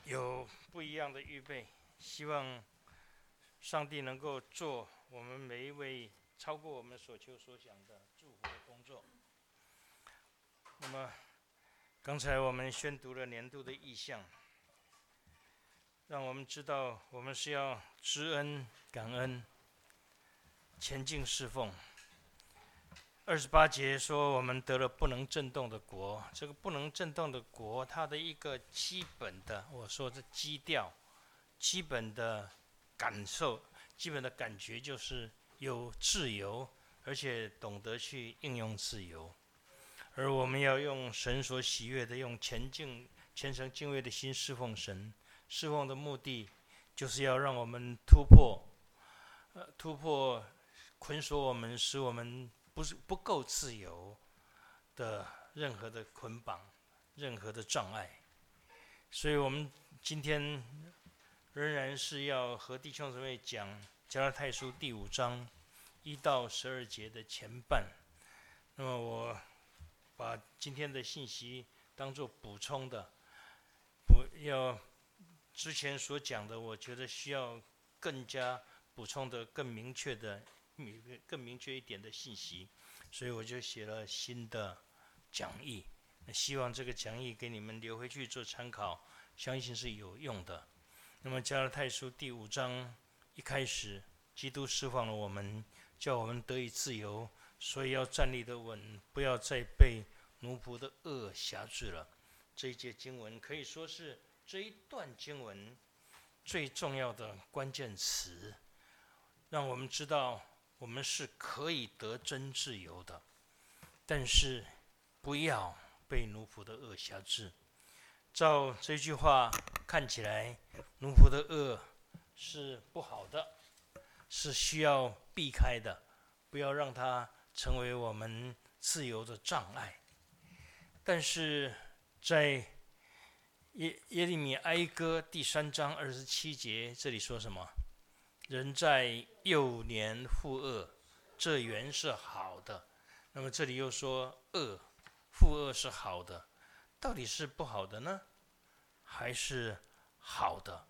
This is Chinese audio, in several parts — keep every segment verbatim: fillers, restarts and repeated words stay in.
有不一样的预备，希望上帝能够做我们每一位超过我们所求所想的祝福的工作。那么，刚才我们宣读了年度的意象，让我们知道我们是要知恩感恩，前进侍奉。二十八节说我们得了不能震动的国，这个不能震动的国，它的一个基本的，我说这基调，基本的感受，基本的感觉就是有自由，而且懂得去应用自由。而我们要用神所喜悦的，用虔敬、虔诚敬畏的心侍奉神。侍奉的目的就是要让我们突破，呃，突破捆锁我们，使我们不是不够自由的任何的捆绑，任何的障碍。所以我们今天仍然是要和弟兄姊妹讲加拉太书第五章一到十二节的前半。那么我把今天的信息当作补充的，不要之前所讲的，我觉得需要更加补充的、更明确的、更明确一点的信息，所以我就写了新的讲义。希望这个讲义给你们留回去做参考，相信是有用的。那么加拉太书第五章一开始，基督释放了我们，叫我们得以自由，所以要站立得稳，不要再被奴仆的恶辖制了。这一节经文可以说是这一段经文最重要的关键词，让我们知道我们是可以得真自由的，但是不要被奴仆的恶辖制。照这句话看起来，奴仆的恶是不好的，是需要避开的，不要让它成为我们自由的障碍。但是在耶耶利米哀歌第三章二十七节，这里说什么？人在幼年负恶，这原是好的。那么这里又说恶，负恶是好的，到底是不好的呢，还是好的？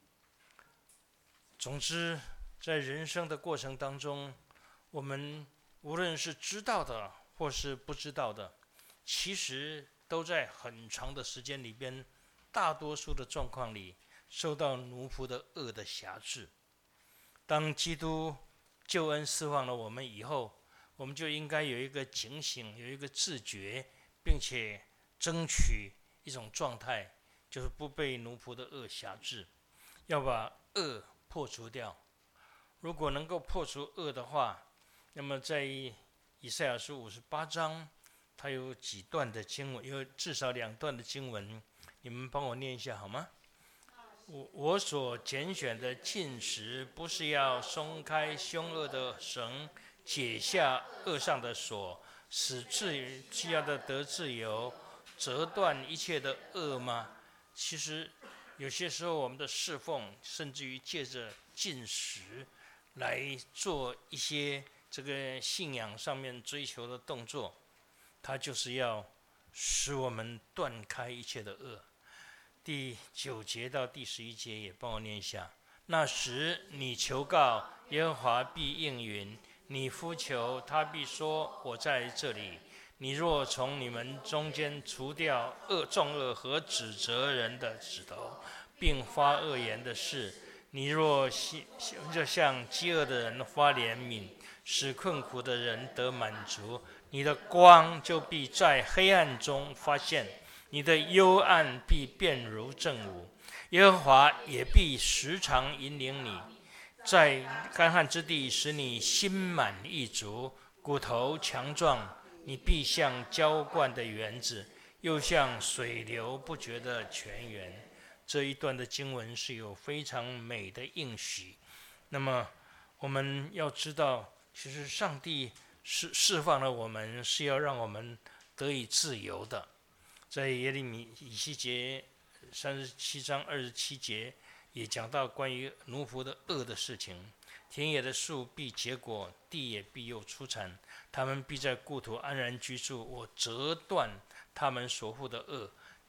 总之，在人生的过程当中，我们无论是知道的或是不知道的，其实都在很长的时间里边，大多数的状况里受到奴仆的恶的辖制。当基督救恩释放了我们以后，我们就应该有一个警醒，有一个自觉，并且争取一种状态，就是不被奴仆的恶辖制，要把恶破除掉。如果能够破除恶的话，那么在以赛亚书五十八章，它有几段的经文，有至少两段的经文，你们帮我念一下好吗？我我所拣选的禁食，不是要松开凶恶的绳，解下恶上的锁，使自既要的得自由，折断一切的恶吗？其实有些时候我们的侍奉，甚至于借着禁食来做一些这个信仰上面追求的动作，它就是要使我们断开一切的恶。第九节到第十一节也帮我念一下。那时你求告，耶和华必应允；你呼求，他必说：我在这里。你若从你们中间除掉恶众恶和指责人的指头，并发恶言的事，你若就向饥饿的人发怜悯，使困苦的人得满足，你的光就必在黑暗中发现，你的幽暗必变如正午。耶和华也必时常引领你，在干旱之地使你心满意足，骨头强壮。你必像浇灌的园子，又像水流不绝的泉源。这一段的经文是有非常美的应许。那么我们要知道，其实上帝释释放了我们，是要让我们得以自由的。在耶利米以西结三十七章二十七节也讲到关于奴仆的恶的事情。田野的树必结果，地也必又出产，他们必在故土安然居住。我折断他们所负的恶，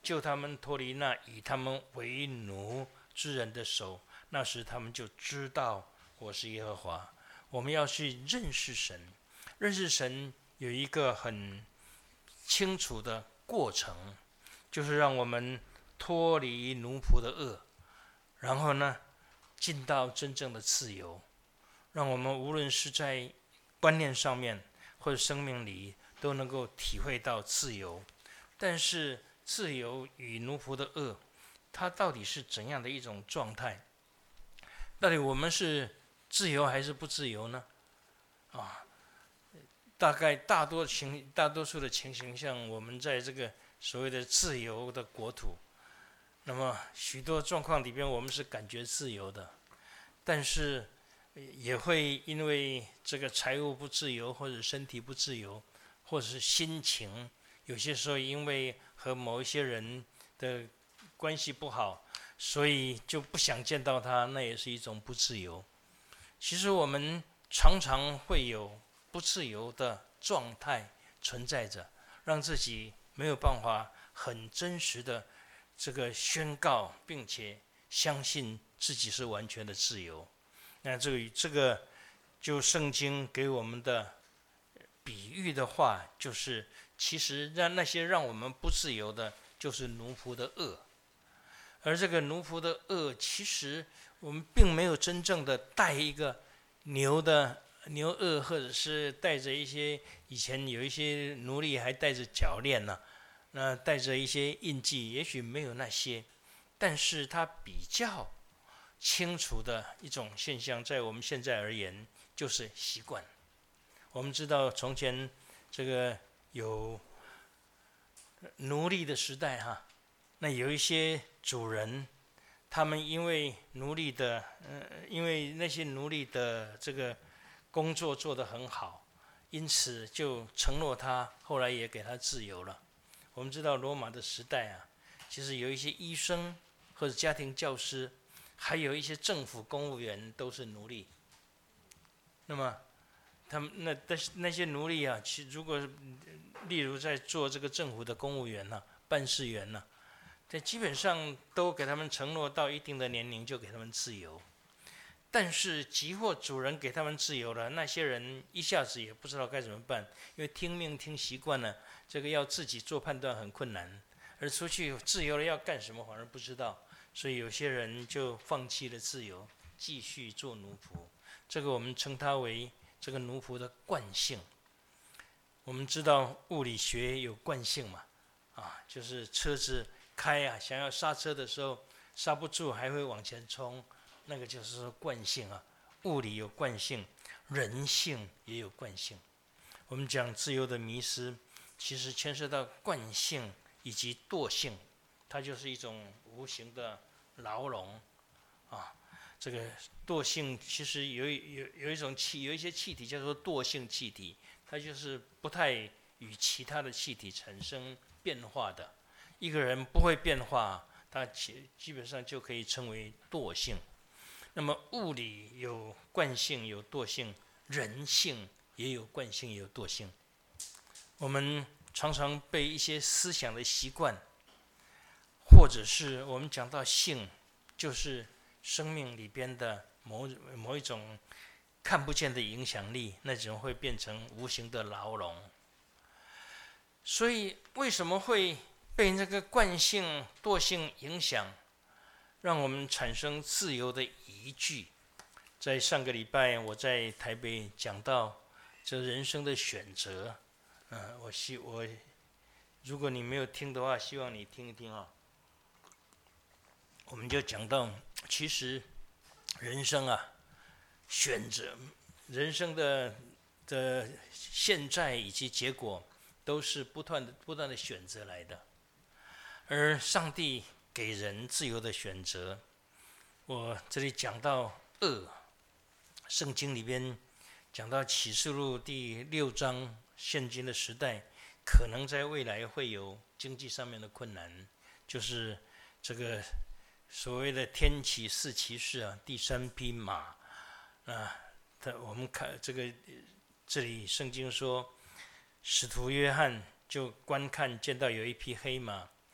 救他们脱离那以他们为奴之人的手，那时他们就知道我是耶和华。我们要去认识神，认识神有一个很清楚的过程，就是让我们脱离奴仆的恶，然后呢，进到真正的自由，让我们无论是在观念上面或者生命里都能够体会到自由。但是自由与奴仆的恶，它到底是怎样的一种状态？到底我们是自由还是不自由呢？啊，大概大多情大多数的情形，像我们在这个所谓的自由的国土，那么许多状况里边，我们是感觉自由的，但是也会因为这个财务不自由，或者身体不自由，或者是心情，有些时候因为和某一些人的关系不好，所以就不想见到他，那也是一种不自由。其实我们常常会有不自由的状态存在着，让自己没有办法很真实的这个宣告，并且相信自己是完全的自由。那这个这个就圣经给我们的比喻的话，就是其实让那些让我们不自由的，就是奴仆的恶。而这个奴仆的恶，其实我们并没有真正的带一个牛的牛轭，或者是带着一些以前有一些奴隶还带着脚链呢、啊，那带着一些印记，也许没有那些，但是它比较清楚的一种现象，在我们现在而言，就是习惯。我们知道从前这个有奴隶的时代哈，那有一些主人，他们因为奴隶的，呃，因为那些奴隶的这个工作做得很好，因此就承诺他，后来也给他自由了。我们知道罗马的时代啊，其实有一些医生或者家庭教师，还有一些政府公务员都是奴隶。那么他们那那些奴隶啊，其如果例如在做这个政府的公务员呢、啊、办事员呢、啊，这基本上都给他们承诺到一定的年龄就给他们自由。但是即或主人给他们自由了，那些人一下子也不知道该怎么办，因为听命听习惯了，这个要自己做判断很困难，而出去自由了要干什么反而不知道，所以有些人就放弃了自由，继续做奴仆。这个我们称它为这个奴仆的惯性。我们知道物理学有惯性嘛，啊，就是车子开啊，想要刹车的时候刹不住，还会往前冲。那个就是说惯性啊，物理有惯性，人性也有惯性。我们讲自由的迷失，其实牵涉到惯性以及惰性，它就是一种无形的牢笼啊。这个惰性其实有有有一种气，有一些气体叫做惰性气体，它就是不太与其他的气体产生变化的。一个人不会变化，他基本上就可以称为惰性。那么物理有惯性有惰性，人性也有惯性也有惰性。我们常常被一些思想的习惯，或者是我们讲到性，就是生命里边的某某一种看不见的影响力，那种会变成无形的牢笼。所以为什么会被这个惯性惰性影响，让我们产生自由的疑惧？在上个礼拜我在台北讲到这人生的选择，呃、我希我如果你没有听的话，希望你听一听啊。我们就讲到，其实人生啊，选择人生的的现在以及结果，都是不断的不断的选择来的。而上帝给人自由的选择，我这里讲到恶，圣经里边讲到启示录第六章，现今的时代可能在未来会有经济上面的困难，就是这个所谓的天启四骑士啊，第三匹马啊，我们看这个这里圣经说，使徒约翰就观看见到有一匹黑马，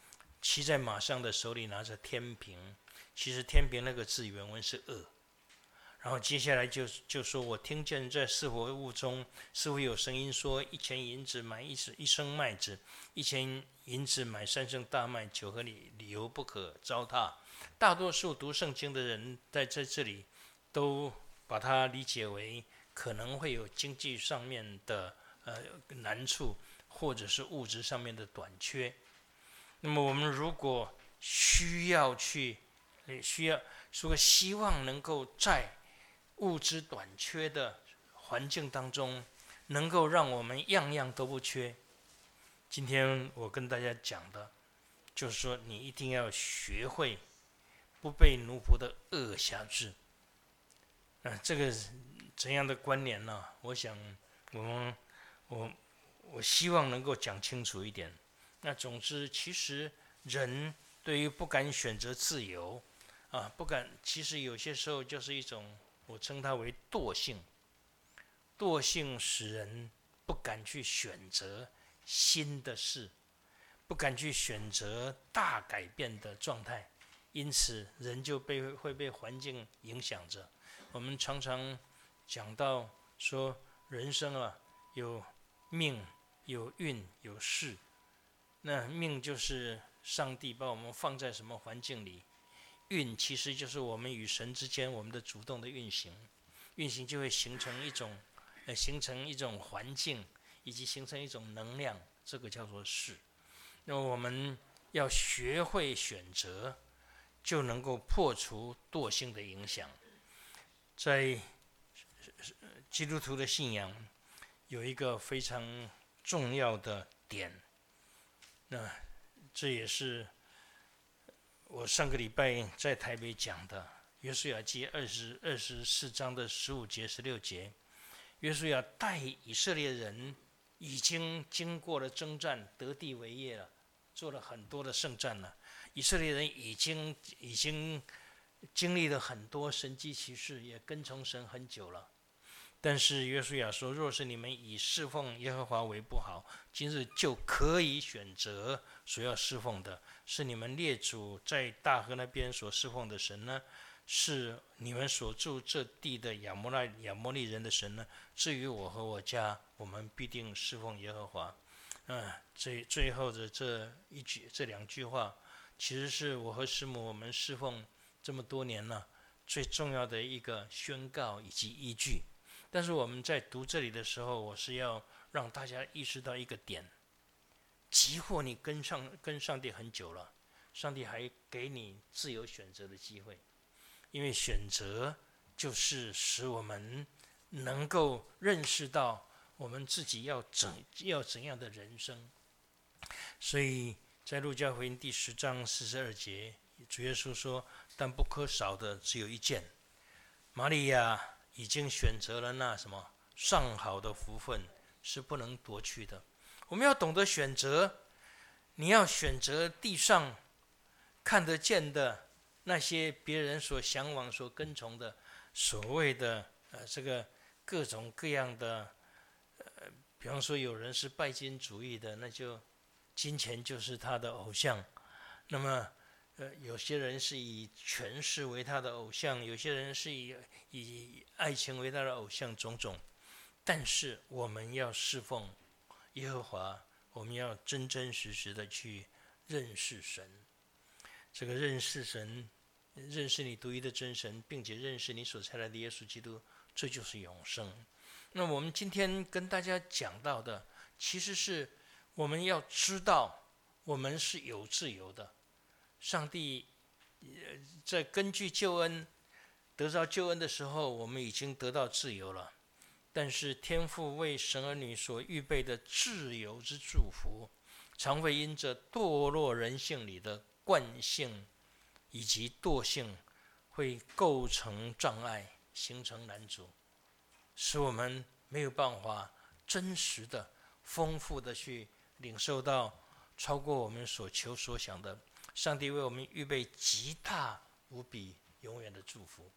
骑在马上的手里拿着天平，其实天平那个字原文是恶。然后接下来就就说，我听见在四活物中似乎有声音说，一钱银子买一一升麦子，一钱银子买三升大麦，酒和理由不可糟蹋。大多数读圣经的人在在这里都把它理解为可能会有经济上面的呃难处，或者是物质上面的短缺。那么我们如果需要去需要说希望能够在物质短缺的环境当中，能够让我们样样都不缺。今天我跟大家讲的，就是说你一定要学会不被奴仆的恶辖制。啊，这个怎样的关联呢？我想我们我我希望能够讲清楚一点。那总之，其实人对于不敢选择自由啊，不敢，其实有些时候就是一种。我称它为惰性，惰性使人不敢去选择新的事，不敢去选择大改变的状态，因此人就被会被环境影响着。我们常常讲到说，人生啊，有命、有运、有事。那命就是上帝把我们放在什么环境里。运其实就是我们与神之间我们的主动的运行，运行就会形成一种，呃，形成一种环境，以及形成一种能量，这个叫做事。那么我们要学会选择，就能够破除惰性的影响。在基督徒的信仰有一个非常重要的点，那这也是我上个礼拜在台北讲的约书亚记二十二十四章的十五节、十六节，约书亚带以色列人已经经过了征战，得地为业了，做了很多的胜战了。以色列人已经已经经历了很多神迹奇事，也跟从神很久了。但是约书亚说，若是你们以侍奉耶和华为不好，今日就可以选择所要侍奉的，是你们列祖在大河那边所侍奉的神呢，是你们所住这地的亚摩利亚摩利人的神呢？至于我和我家，我们必定侍奉耶和华。嗯，最最后的这一句这两句话，其实是我和师母我们侍奉这么多年了最重要的一个宣告以及依据。但是我们在读这里的时候，我是要让大家意识到一个点：即或你跟上跟上帝很久了，上帝还给你自由选择的机会，因为选择就是使我们能够认识到我们自己要怎要怎样的人生。所以在路加福音第十章四十二节，主耶稣说：“但不可少的只有一件，玛利亚已经选择了那什么上好的福分，是不能夺去的。”我们要懂得选择，你要选择地上看得见的那些别人所向往、所跟从的所谓的呃这个各种各样的呃，比方说有人是拜金主义的，那就金钱就是他的偶像。那么呃，有些人是以权势为他的偶像，有些人是以以爱情为他的偶像，种种。但是我们要侍奉耶和华，我们要真真实实的去认识神。这个认识神，认识你独一的真神，并且认识你所差来的耶稣基督，这就是永生。那我们今天跟大家讲到的，其实是我们要知道，我们是有自由的。上帝在根据救恩得到救恩的时候，我们已经得到自由了。但是天父为神儿女所预备的自由之祝福，常会因着堕落人性里的惯性以及惰性，会构成障碍，形成难阻，使我们没有办法真实的、丰富的去领受到超过我们所求所想的上帝为我们预备极大无比永远的祝福。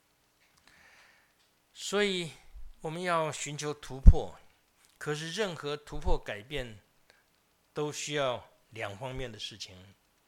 所以我们要寻求突破，可是任何突破改变都需要两方面的事情。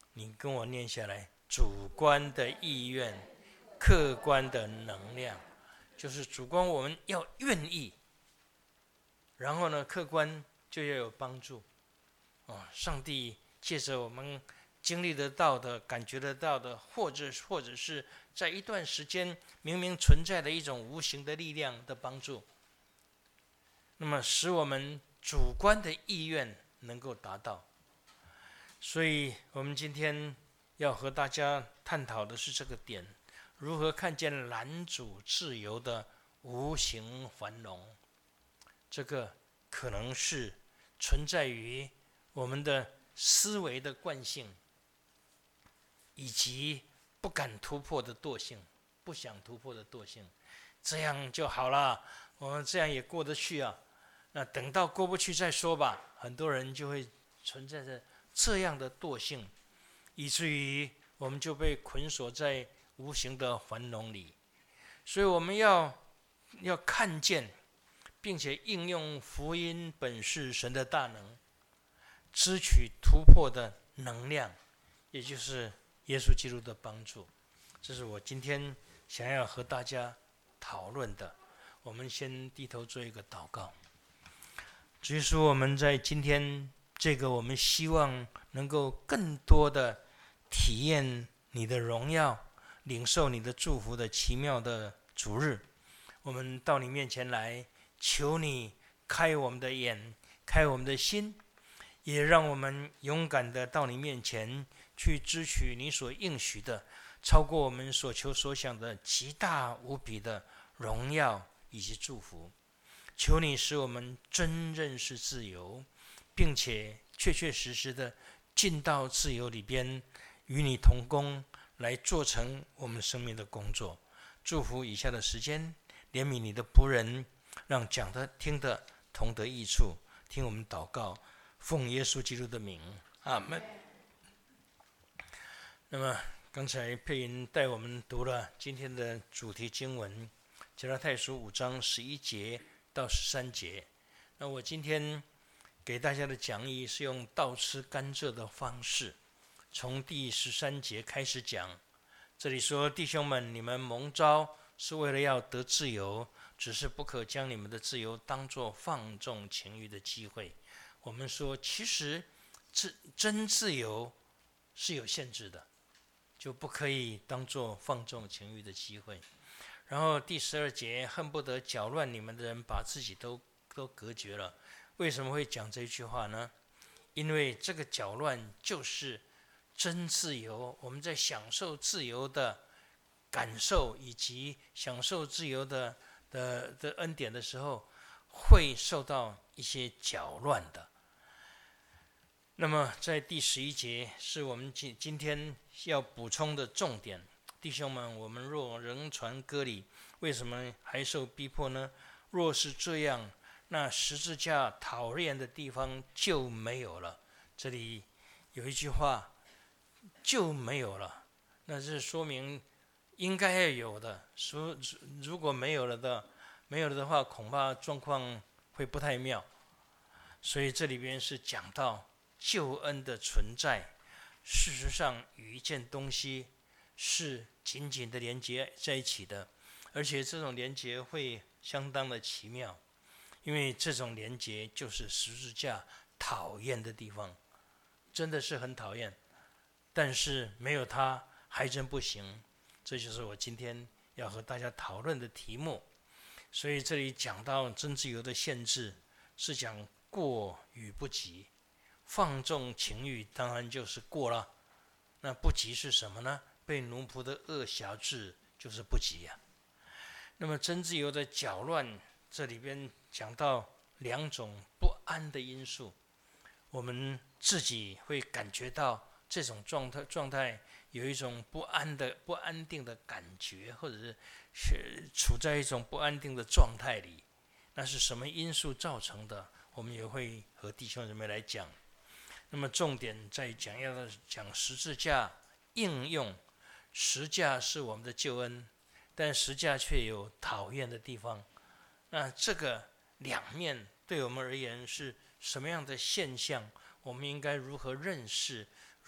你跟我念下来：主观的意愿，客观的能量。就是主观我们要愿意，然后呢，客观就要有帮助。哦，上帝借着我们经历得到的、感觉得到的，或者或者是在一段时间明明存在的一种无形的力量的帮助，那么使我们主观的意愿能够达到。所以我们今天要和大家探讨的是这个点：如何看见拦阻自由的无形繁荣。这个可能是存在于我们的思维的惯性，以及不敢突破的惰性，不想突破的惰性。这样就好了，我们这样也过得去啊。那等到过不去再说吧。很多人就会存在着这样的惰性，以至于我们就被捆锁在无形的繁荣里。所以我们要要看见，并且应用福音本是神的大能，支取突破的能量，也就是耶稣基督的帮助。这是我今天想要和大家讨论的。我们先低头做一个祷告。主耶稣，我们在今天这个我们希望能够更多的体验你的荣耀，领受你的祝福的奇妙的主日，我们到你面前来，求你开我们的眼，开我们的心，也让我们勇敢的到你面前去支取你所应许的，超过我们所求所想的极大无比的荣耀以及祝福。求你使我们真认识自由，并且确确实实的进到自由里边，与你同工，来做成我们生命的工作。祝福以下的时间，怜悯你的仆人，让讲的听的同得益处。听我们祷告，奉耶稣基督的名，阿们。那么刚才配音带我们读了今天的主题经文，加拉太书五章十一节到十三节。那我今天给大家的讲义是用倒吃甘蔗的方式，从第十三节开始讲。这里说：弟兄们，你们蒙召是为了要得自由，只是不可将你们的自由当作放纵情欲的机会。我们说，其实真自由是有限制的，就不可以当作放纵情欲的机会。然后第十二节，恨不得搅乱你们的人把自己都都隔绝了。为什么会讲这句话呢？因为这个搅乱就是真自由，我们在享受自由的感受以及享受自由的的的恩典的时候，会受到一些搅乱的。那么在第十一节是我们今今天要补充的重点。弟兄们，我们若仍传割礼，为什么还受逼迫呢？若是这样，那十字架讨厌的地方就没有了。这里有一句话，就没有了，那是说明应该要有的。说如果没有了的，没有了的话，恐怕状况会不太妙。所以这里边是讲到救恩的存在，事实上与一件东西是紧紧的连接在一起的，而且这种连接会相当的奇妙，因为这种连接就是十字架讨厌的地方，真的是很讨厌，但是没有它还真不行。这就是我今天要和大家讨论的题目。所以这里讲到真自由的限制，是讲过与不及。放纵情欲当然就是过了，那不及是什么呢？被奴仆的恶辖制就是不及呀、啊。那么真自由的搅乱，这里边讲到两种不安的因素，我们自己会感觉到这种状态状态有一种不安的不安定的感觉，或者是是处在一种不安定的状态里。那是什么因素造成的？我们也会和弟兄姊妹来讲。那么重点在讲要讲十字架应用，十架是我们的救恩，但十架却有讨厌的地方。那这个两面对我们而言是什么样的现象？我们应该如何认识？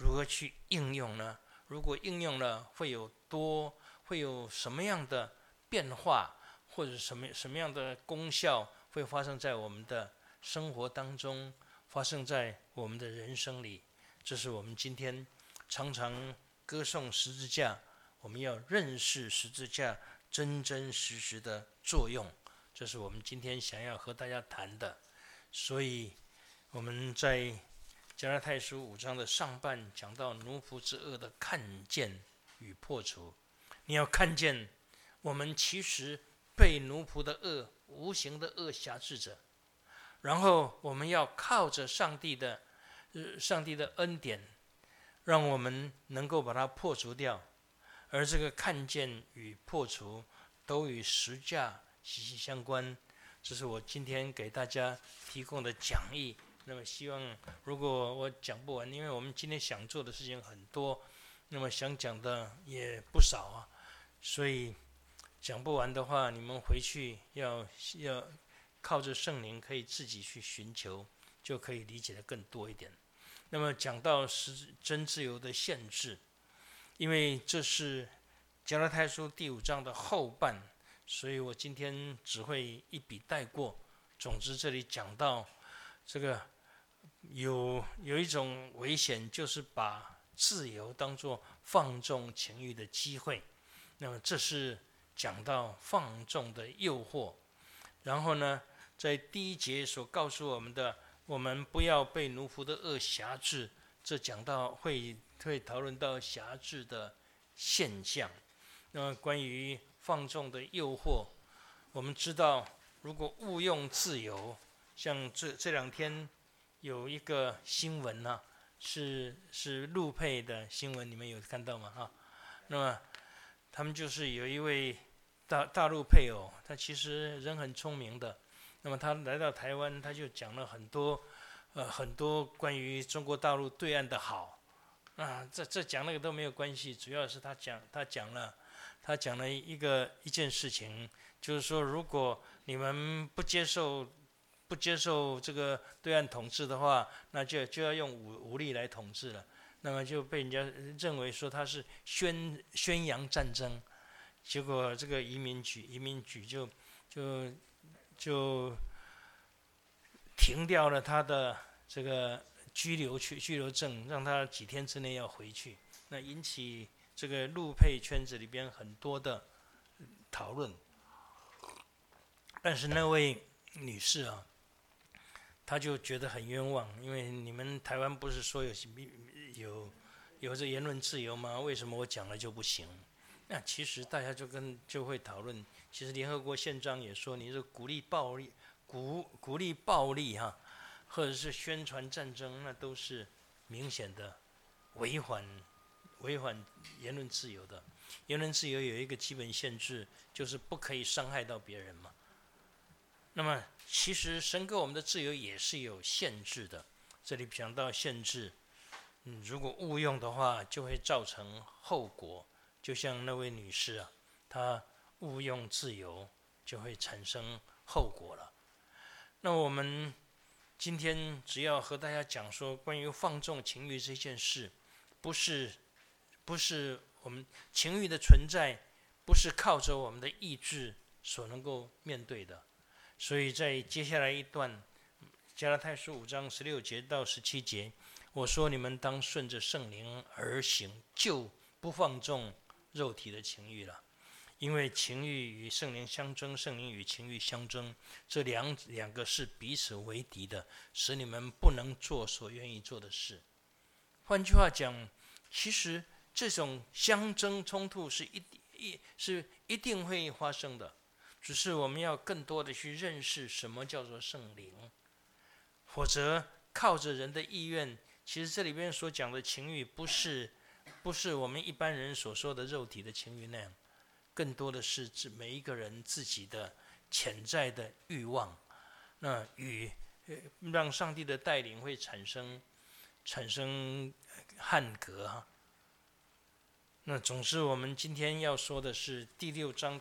如何去应用呢？如果应用了，会有多会有什么样的变化，或者什么什么样的功效会发生在我们的生活当中，发生在我们的人生里？这是我们今天常常歌颂十字架，我们要认识十字架真真实实的作用，这是我们今天想要和大家谈的。所以我们在加拉太书五章的上半讲到奴仆之恶的看见与破除。你要看见我们其实被奴仆的恶、无形的恶辖制着，然后我们要靠着上帝的、呃、上帝的恩典，让我们能够把它破除掉。而这个看见与破除都与十字架息息相关。这是我今天给大家提供的讲义。那么希望如果我讲不完，因为我们今天想做的事情很多，那么想讲的也不少啊，所以讲不完的话，你们回去要要靠着圣灵，可以自己去寻求，就可以理解的更多一点。那么讲到是真自由的限制，因为这是加拉太书第五章的后半，所以我今天只会一笔带过。总之这里讲到这个有有一种危险，就是把自由当作放纵情欲的机会。那么这是讲到放纵的诱惑。然后呢，在第一节所告诉我们的，我们不要被奴仆的恶辖制，这讲到会会讨论到辖制的现象。那么关于放纵的诱惑，我们知道如果误用自由，像这这两天有一个新闻啊，是是陆配的新闻，你们有看到吗？啊，那么他们就是有一位大大陆配偶，他其实人很聪明的。那么他来到台湾，他就讲了很多呃很多关于中国大陆对岸的好啊，这这讲那个都没有关系，主要是他讲他讲了他讲了一个一件事情，就是说如果你们不接受不接受这个对岸统治的话，那就就要用武武力来统治了。那么就被人家认为说他是宣宣扬战争，结果这个移民局移民局就就就停掉了他的这个居留去居留证，让他几天之内要回去。那引起这个陆配圈子里边很多的讨论。但是那位女士啊，她就觉得很冤枉，因为你们台湾不是说有有有这言论自由吗？为什么我讲了就不行？那其实大家就跟就会讨论，其实联合国宪章也说，你是鼓励暴力、鼓鼓励暴力哈、啊，或者是宣传战争，那都是明显的违反违反言论自由的。言论自由有一个基本限制，就是不可以伤害到别人嘛。那么其实神给我们的自由也是有限制的。这里讲到限制，嗯，如果误用的话，就会造成后果。就像那位女士啊，她误用自由，就会产生后果了。那我们今天只要和大家讲说，关于放纵情欲这件事，不是不是我们情欲的存在，不是靠着我们的意志所能够面对的。所以在接下来一段加拉太书五章十六节到十七节，我说你们当顺着圣灵而行，就不放纵肉体的情欲了。因为情欲与圣灵相争，圣灵与情欲相争，这两两个是彼此为敌的，使你们不能做所愿意做的事。换句话讲，其实这种相争冲突是一一是一定会发生的。只是我们要更多的去认识什么叫做圣灵，否则靠着人的意愿，其实这里边所讲的情欲不是不是我们一般人所说的肉体的情欲那样，更多的是指每一个人自己的潜在的欲望，那与让上帝的带领会产生产生汉格哈。那总之我们今天要说的是第六章第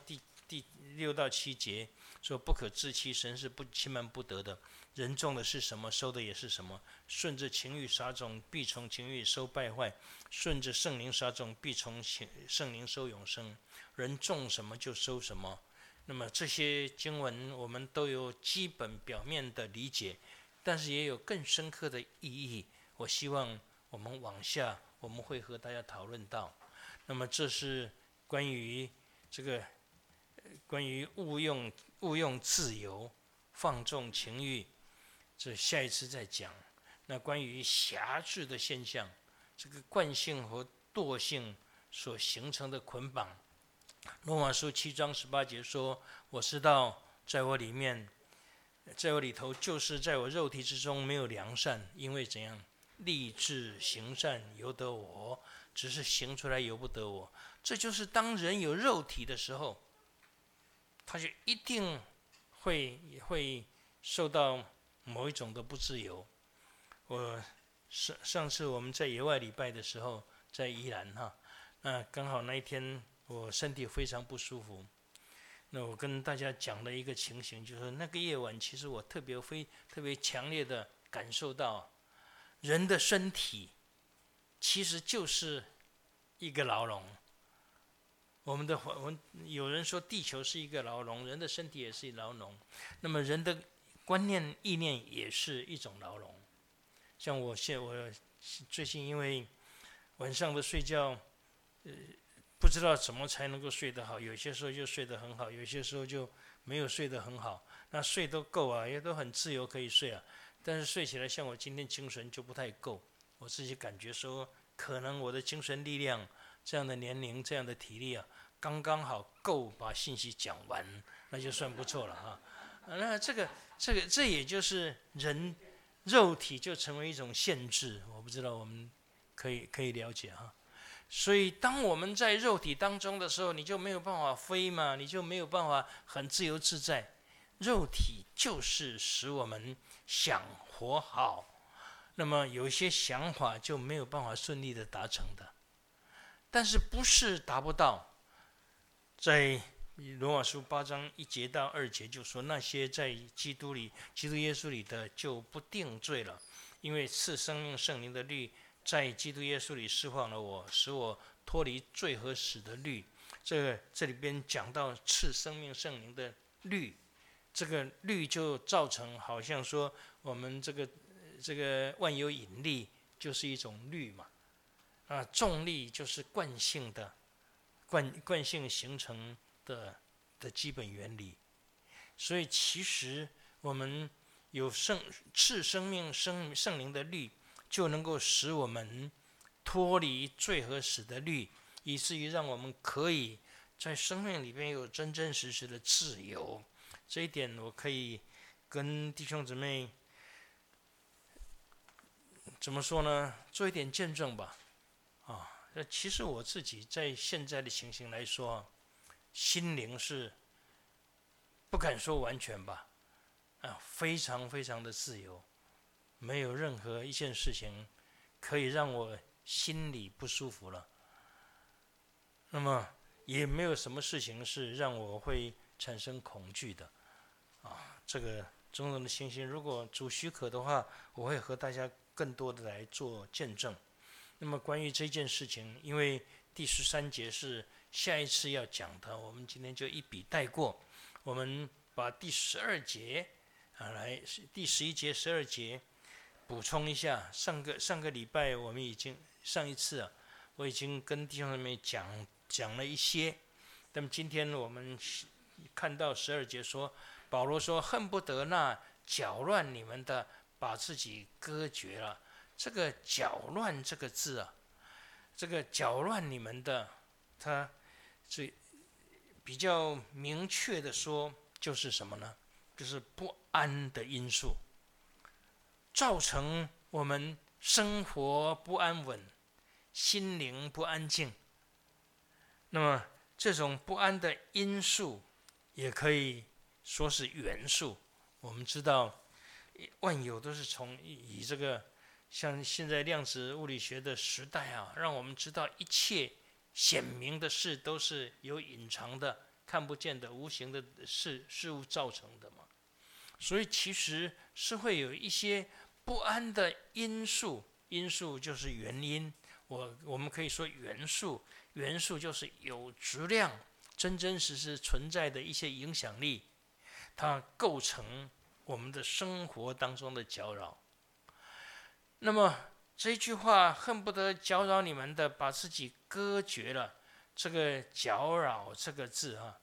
第六到七节说不可自欺，神是不欺瞒不得的。人种的是什么，收的也是什么。顺着情欲撒种，必从情欲收败坏；顺着圣灵撒种，必从圣灵收永生。人种什么就收什么。那么这些经文我们都有基本表面的理解，但是也有更深刻的意义。我希望我们往下我们会和大家讨论到。那么这是关于这个关于误用误用自由、放纵情欲，这下一次再讲。那关于辖制的现象，这个惯性和惰性所形成的捆绑，罗马书七章十八节说：“我知道在我里面，在我里头，就是在我肉体之中没有良善，因为怎样立志行善由得我，只是行出来由不得我。”这就是当人有肉体的时候，他就一定会会受到某一种的不自由。我上上次我们在野外礼拜的时候，在宜兰哈，那刚好那一天我身体非常不舒服。那我跟大家讲了一个情形，就是那个夜晚，其实我特别非特别强烈的感受到，人的身体其实就是一个牢笼。我们的我们有人说地球是一个牢笼，人的身体也是一牢笼。那么人的观念意念也是一种牢笼。像我现我最近因为晚上的睡觉，呃，不知道怎么才能够睡得好，有些时候就睡得很好，有些时候就没有睡得很好。那睡都够啊，也都很自由可以睡啊，但是睡起来像我今天精神就不太够。我自己感觉说，可能我的精神力量，这样的年龄，这样的体力啊，刚刚好够把信息讲完，那就算不错了哈。那这个这个这也就是人肉体就成为一种限制，我不知道我们可以可以了解哈。所以当我们在肉体当中的时候，你就没有办法飞嘛，你就没有办法很自由自在。肉体就是使我们想活好，那么有一些想法就没有办法顺利的达成的。但是不是达不到，在罗马书八章一节到二节就说，那些在基督里、基督耶稣里的就不定罪了，因为赐生命圣灵的律在基督耶稣里释放了我，使我脱离罪和死的律。这个这里边讲到赐生命圣灵的律，这个律就造成好像说我们这个这个万有引力就是一种律嘛。啊，重力就是惯性的惯惯性形成的的基本原理，所以其实我们有圣赐生命生圣灵的律，就能够使我们脱离罪和死的律，以至于让我们可以在生命里边有真真实实的自由。这一点我可以跟弟兄姊妹怎么说呢？做一点见证吧。啊，其实我自己在现在的情形来说，心灵是不敢说完全吧，啊，非常非常的自由，没有任何一件事情可以让我心里不舒服了。那么也没有什么事情是让我会产生恐惧的，啊，这个种种的情形，如果主许可的话，我会和大家更多的来做见证。那么关于这件事情，因为第十三节是下一次要讲的，我们今天就一笔带过。我们把第十二节啊，来第十一节、十二节补充一下。上个上个礼拜我们已经上一次啊，我已经跟弟兄姊妹讲讲了一些。那么今天我们看到十二节说，保罗说恨不得那搅乱你们的把自己割绝了。这个搅乱这个字啊，这个搅乱你们的，它最比较明确的说，就是什么呢？就是不安的因素，造成我们生活不安稳，心灵不安静。那么这种不安的因素，也可以说是元素。我们知道，万有都是从以这个。像现在量子物理学的时代啊，让我们知道一切显明的事都是有隐藏的看不见的无形的事事物造成的嘛。所以其实是会有一些不安的因素，因素就是原因。我我们可以说元素，元素就是有质量、真真实实存在的一些影响力，它构成我们的生活当中的搅扰。那么这句话恨不得搅扰你们的，把自己隔绝了。这个搅扰这个字哈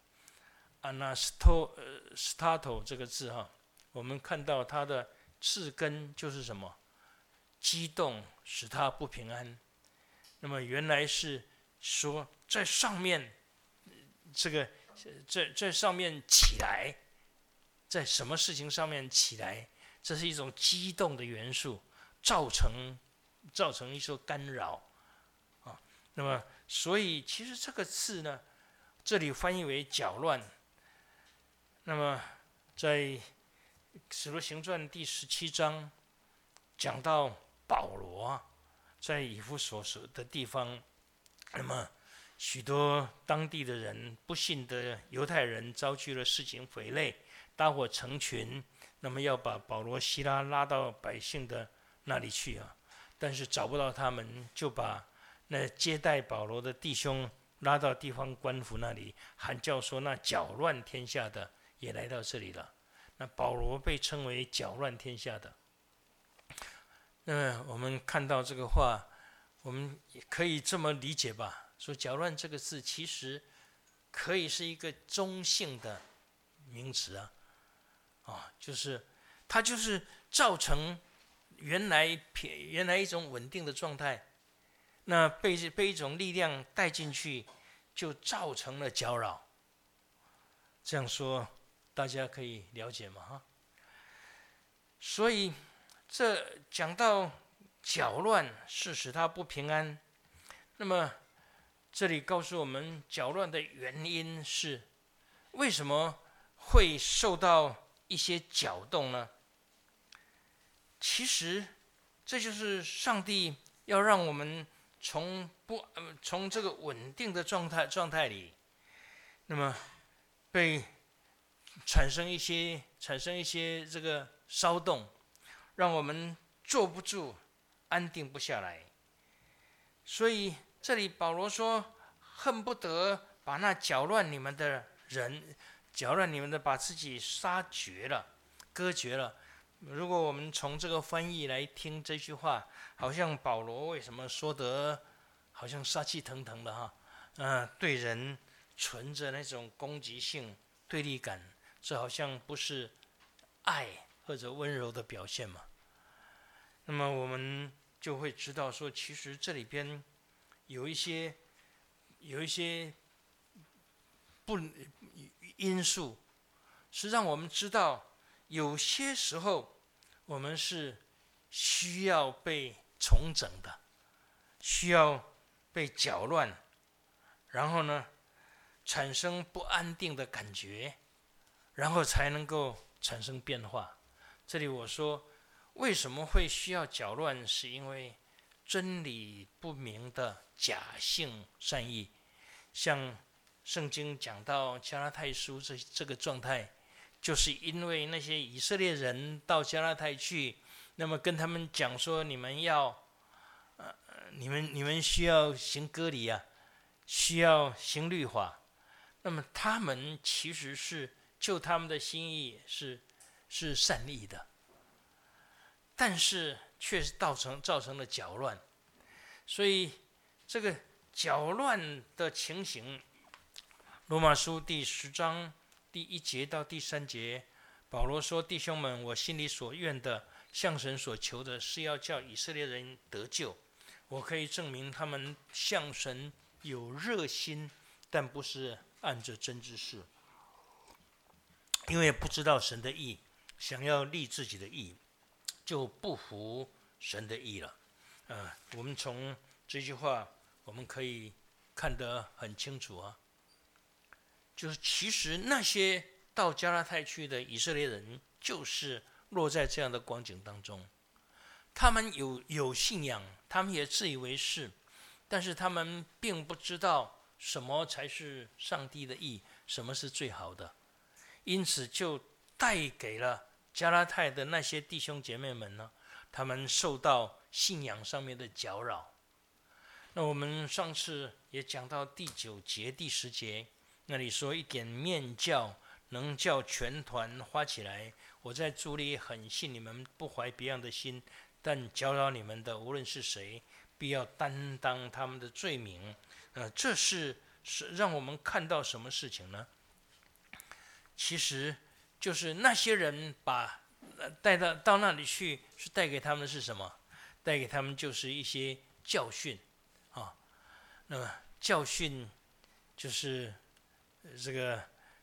，anastato 这个字哈，我们看到它的字根就是什么？激动，使他不平安。那么原来是说在上面，这个在在上面起来，在什么事情上面起来，这是一种激动的元素，造成造成一种干扰啊。那么所以其实这个字呢，这里翻译为搅乱。那么在《使徒行传》第十七章讲到保罗在以弗所的地方，那么许多当地的人，不信的犹太人遭拒了事情匪类，大伙成群，那么要把保罗、希拉拉到百姓的那里去啊，但是找不到他们，就把那接待保罗的弟兄拉到地方官府那里，喊叫说那搅乱天下的也来到这里了。那保罗被称为搅乱天下的。那我们看到这个话，我们也可以这么理解吧，说搅乱这个字其实可以是一个中性的名词啊，啊，就是它就是造成原来原来一种稳定的状态，那被被一种力量带进去，就造成了搅扰。这样说大家可以了解吗？哈，所以这讲到搅乱是使他不平安，那么这里告诉我们搅乱的原因是为什么会受到一些搅动呢？其实这就是上帝要让我们从不从这个稳定的状态状态里，那么被产生一些产生一些这个骚动，让我们坐不住，安定不下来。所以这里保罗说，恨不得把那搅乱你们的人，搅乱你们的，把自己杀绝了，割绝了。如果我们从这个翻译来听这句话，好像保罗为什么说得好像杀气腾腾的哈，嗯、呃，对人存着那种攻击性、对立感，这好像不是爱或者温柔的表现嘛。那么我们就会知道说，其实这里边有一些有一些不因素，是让我们知道，有些时候我们是需要被重整的，需要被搅乱，然后呢，产生不安定的感觉，然后才能够产生变化。这里我说，为什么会需要搅乱，是因为真理不明的假性善意，像圣经讲到加拉太书这这个状态，就是因为那些以色列人到加拉太去，那么跟他们讲说，你们要，呃，你们你们需要行割礼啊，需要行律法，那么他们其实是就他们的心意是是善意的，但是却是造成造成了搅乱，所以这个搅乱的情形，罗马书第十章第一节到第三节，保罗说：“弟兄们，我心里所愿的，向神所求的，是要叫以色列人得救。我可以证明他们向神有热心，但不是按着真知识，因为不知道神的意，想要立自己的意，就不服神的意了。”呃，我们从这句话我们可以看得很清楚啊，就是其实那些到加拉太去的以色列人，就是落在这样的光景当中。他们有有信仰，他们也自以为是，但是他们并不知道什么才是上帝的意，什么是最好的，因此就带给了加拉太的那些弟兄姐妹们呢，他们受到信仰上面的搅扰。那我们上次也讲到第九节、第十节，那里说一点面教能叫全团花起来。我在主里很信你们不怀别样的心，但搅扰你们的无论是谁，必要担当他们的罪名。呃，这是是让我们看到什么事情呢？其实就是那些人把带到到那里去，是带给他们的是什么？带给他们就是一些教训啊。那么教训就是这个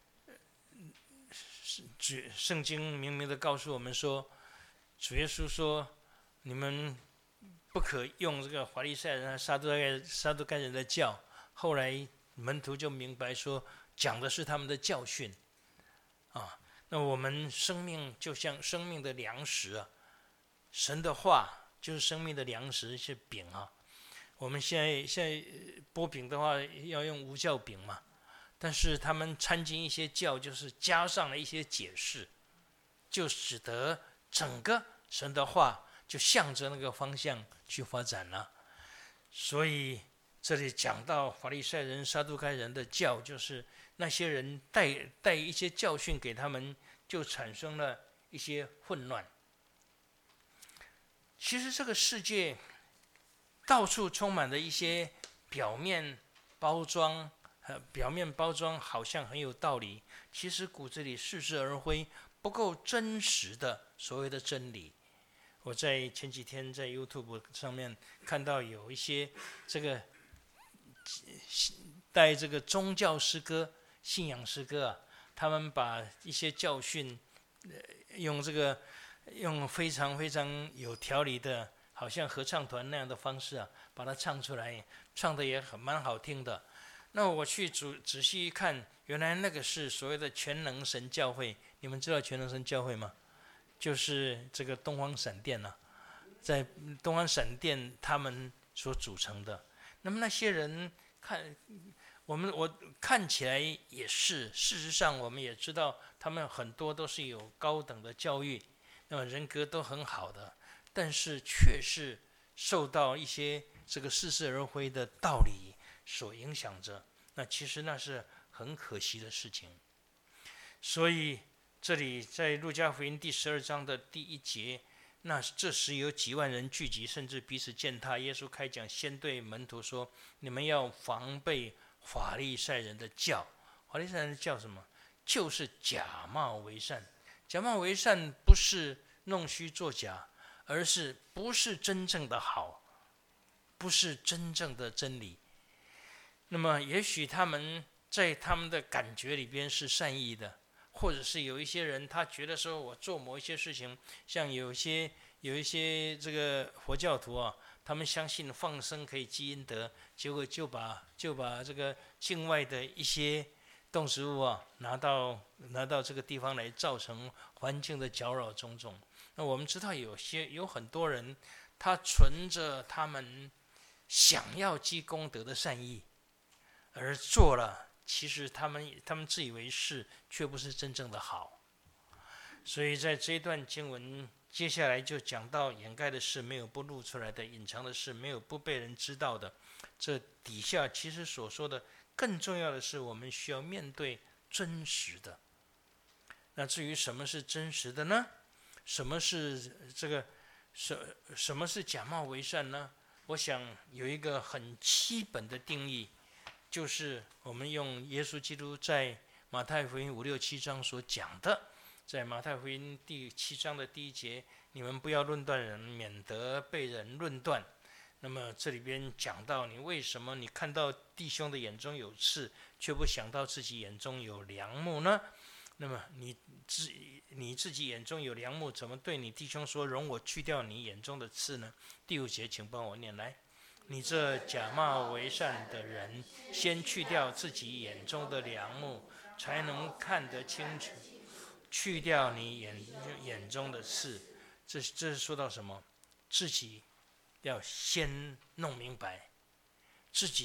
圣经明明的告诉我们说，主耶稣说，你们不可用这个法利赛人和撒都该撒都该人的教。后来门徒就明白说，讲的是他们的教训啊。那我们生命就像生命的粮食啊，神的话就是生命的粮食，是饼啊。我们现在现在剥饼的话要用无酵饼嘛，但是他们掺进一些酵，就是加上了一些解释，就使得整个神的话就向着那个方向去发展了。所以这里讲到法利赛人、撒都该人的教，就是那些人带带一些教训给他们，就产生了一些混乱。其实这个世界到处充满了一些表面包装，呃，表面包装好像很有道理，其实骨子里似是而非，不够真实的所谓的真理。我在前几天在 YouTube 上面看到有一些这个带这个宗教诗歌、信仰诗歌啊，他们把一些教训，呃、用这个用非常非常有条理的，好像合唱团那样的方式啊，把它唱出来，唱的也很蛮好听的。那我去仔仔细一看，原来那个是所谓的全能神教会。你们知道全能神教会吗？就是这个东方闪电啊，在东方闪电他们所组成的。那么那些人看我们，我看起来也是，事实上我们也知道，他们很多都是有高等的教育，那么人格都很好的，但是却是受到一些这个似是而非的道理所影响着。那其实那是很可惜的事情。所以这里在路加福音第十二章的第一节，那这时有几万人聚集，甚至彼此践踏。耶稣开讲，先对门徒说：你们要防备法利赛人的教。法利赛人的教什么？就是假冒为善。假冒为善不是弄虚作假，而是不是真正的好，不是真正的真理。那么也许他们在他们的感觉里边是善意的，或者是有一些人他觉得说，我做某一些事情，像有一些有一些这个佛教徒啊，他们相信放生可以积阴德，结果就把就把这个境外的一些动植物啊拿到拿到这个地方来，造成环境的搅扰种种。那我们知道有些有很多人，他存着他们想要积功德的善意，而做了，其实他们他们自以为是，却不是真正的好。所以在这一段经文接下来就讲到，掩盖的事没有不露出来的，隐藏的事没有不被人知道的。这底下其实所说的更重要的是，我们需要面对真实的。那至于什么是真实的呢？什么是这个什什么是假冒为善呢？我想有一个很基本的定义，就是我们用耶稣基督在马太福音五六七章所讲的，在马太福音第七章的第一节，你们不要论断人，免得被人论断。那么这里边讲到，你为什么你看到弟兄的眼中有刺，却不想到自己眼中有梁木呢？那么你自你自己眼中有梁木，怎么对你弟兄说，容我去掉你眼中的刺呢？第五节请帮我念来。你这假冒为善的人，先去掉自己眼中的梁木，才能看得清楚，去掉你 眼, 眼中的刺。这这是说到什么？自己要先弄明白，自己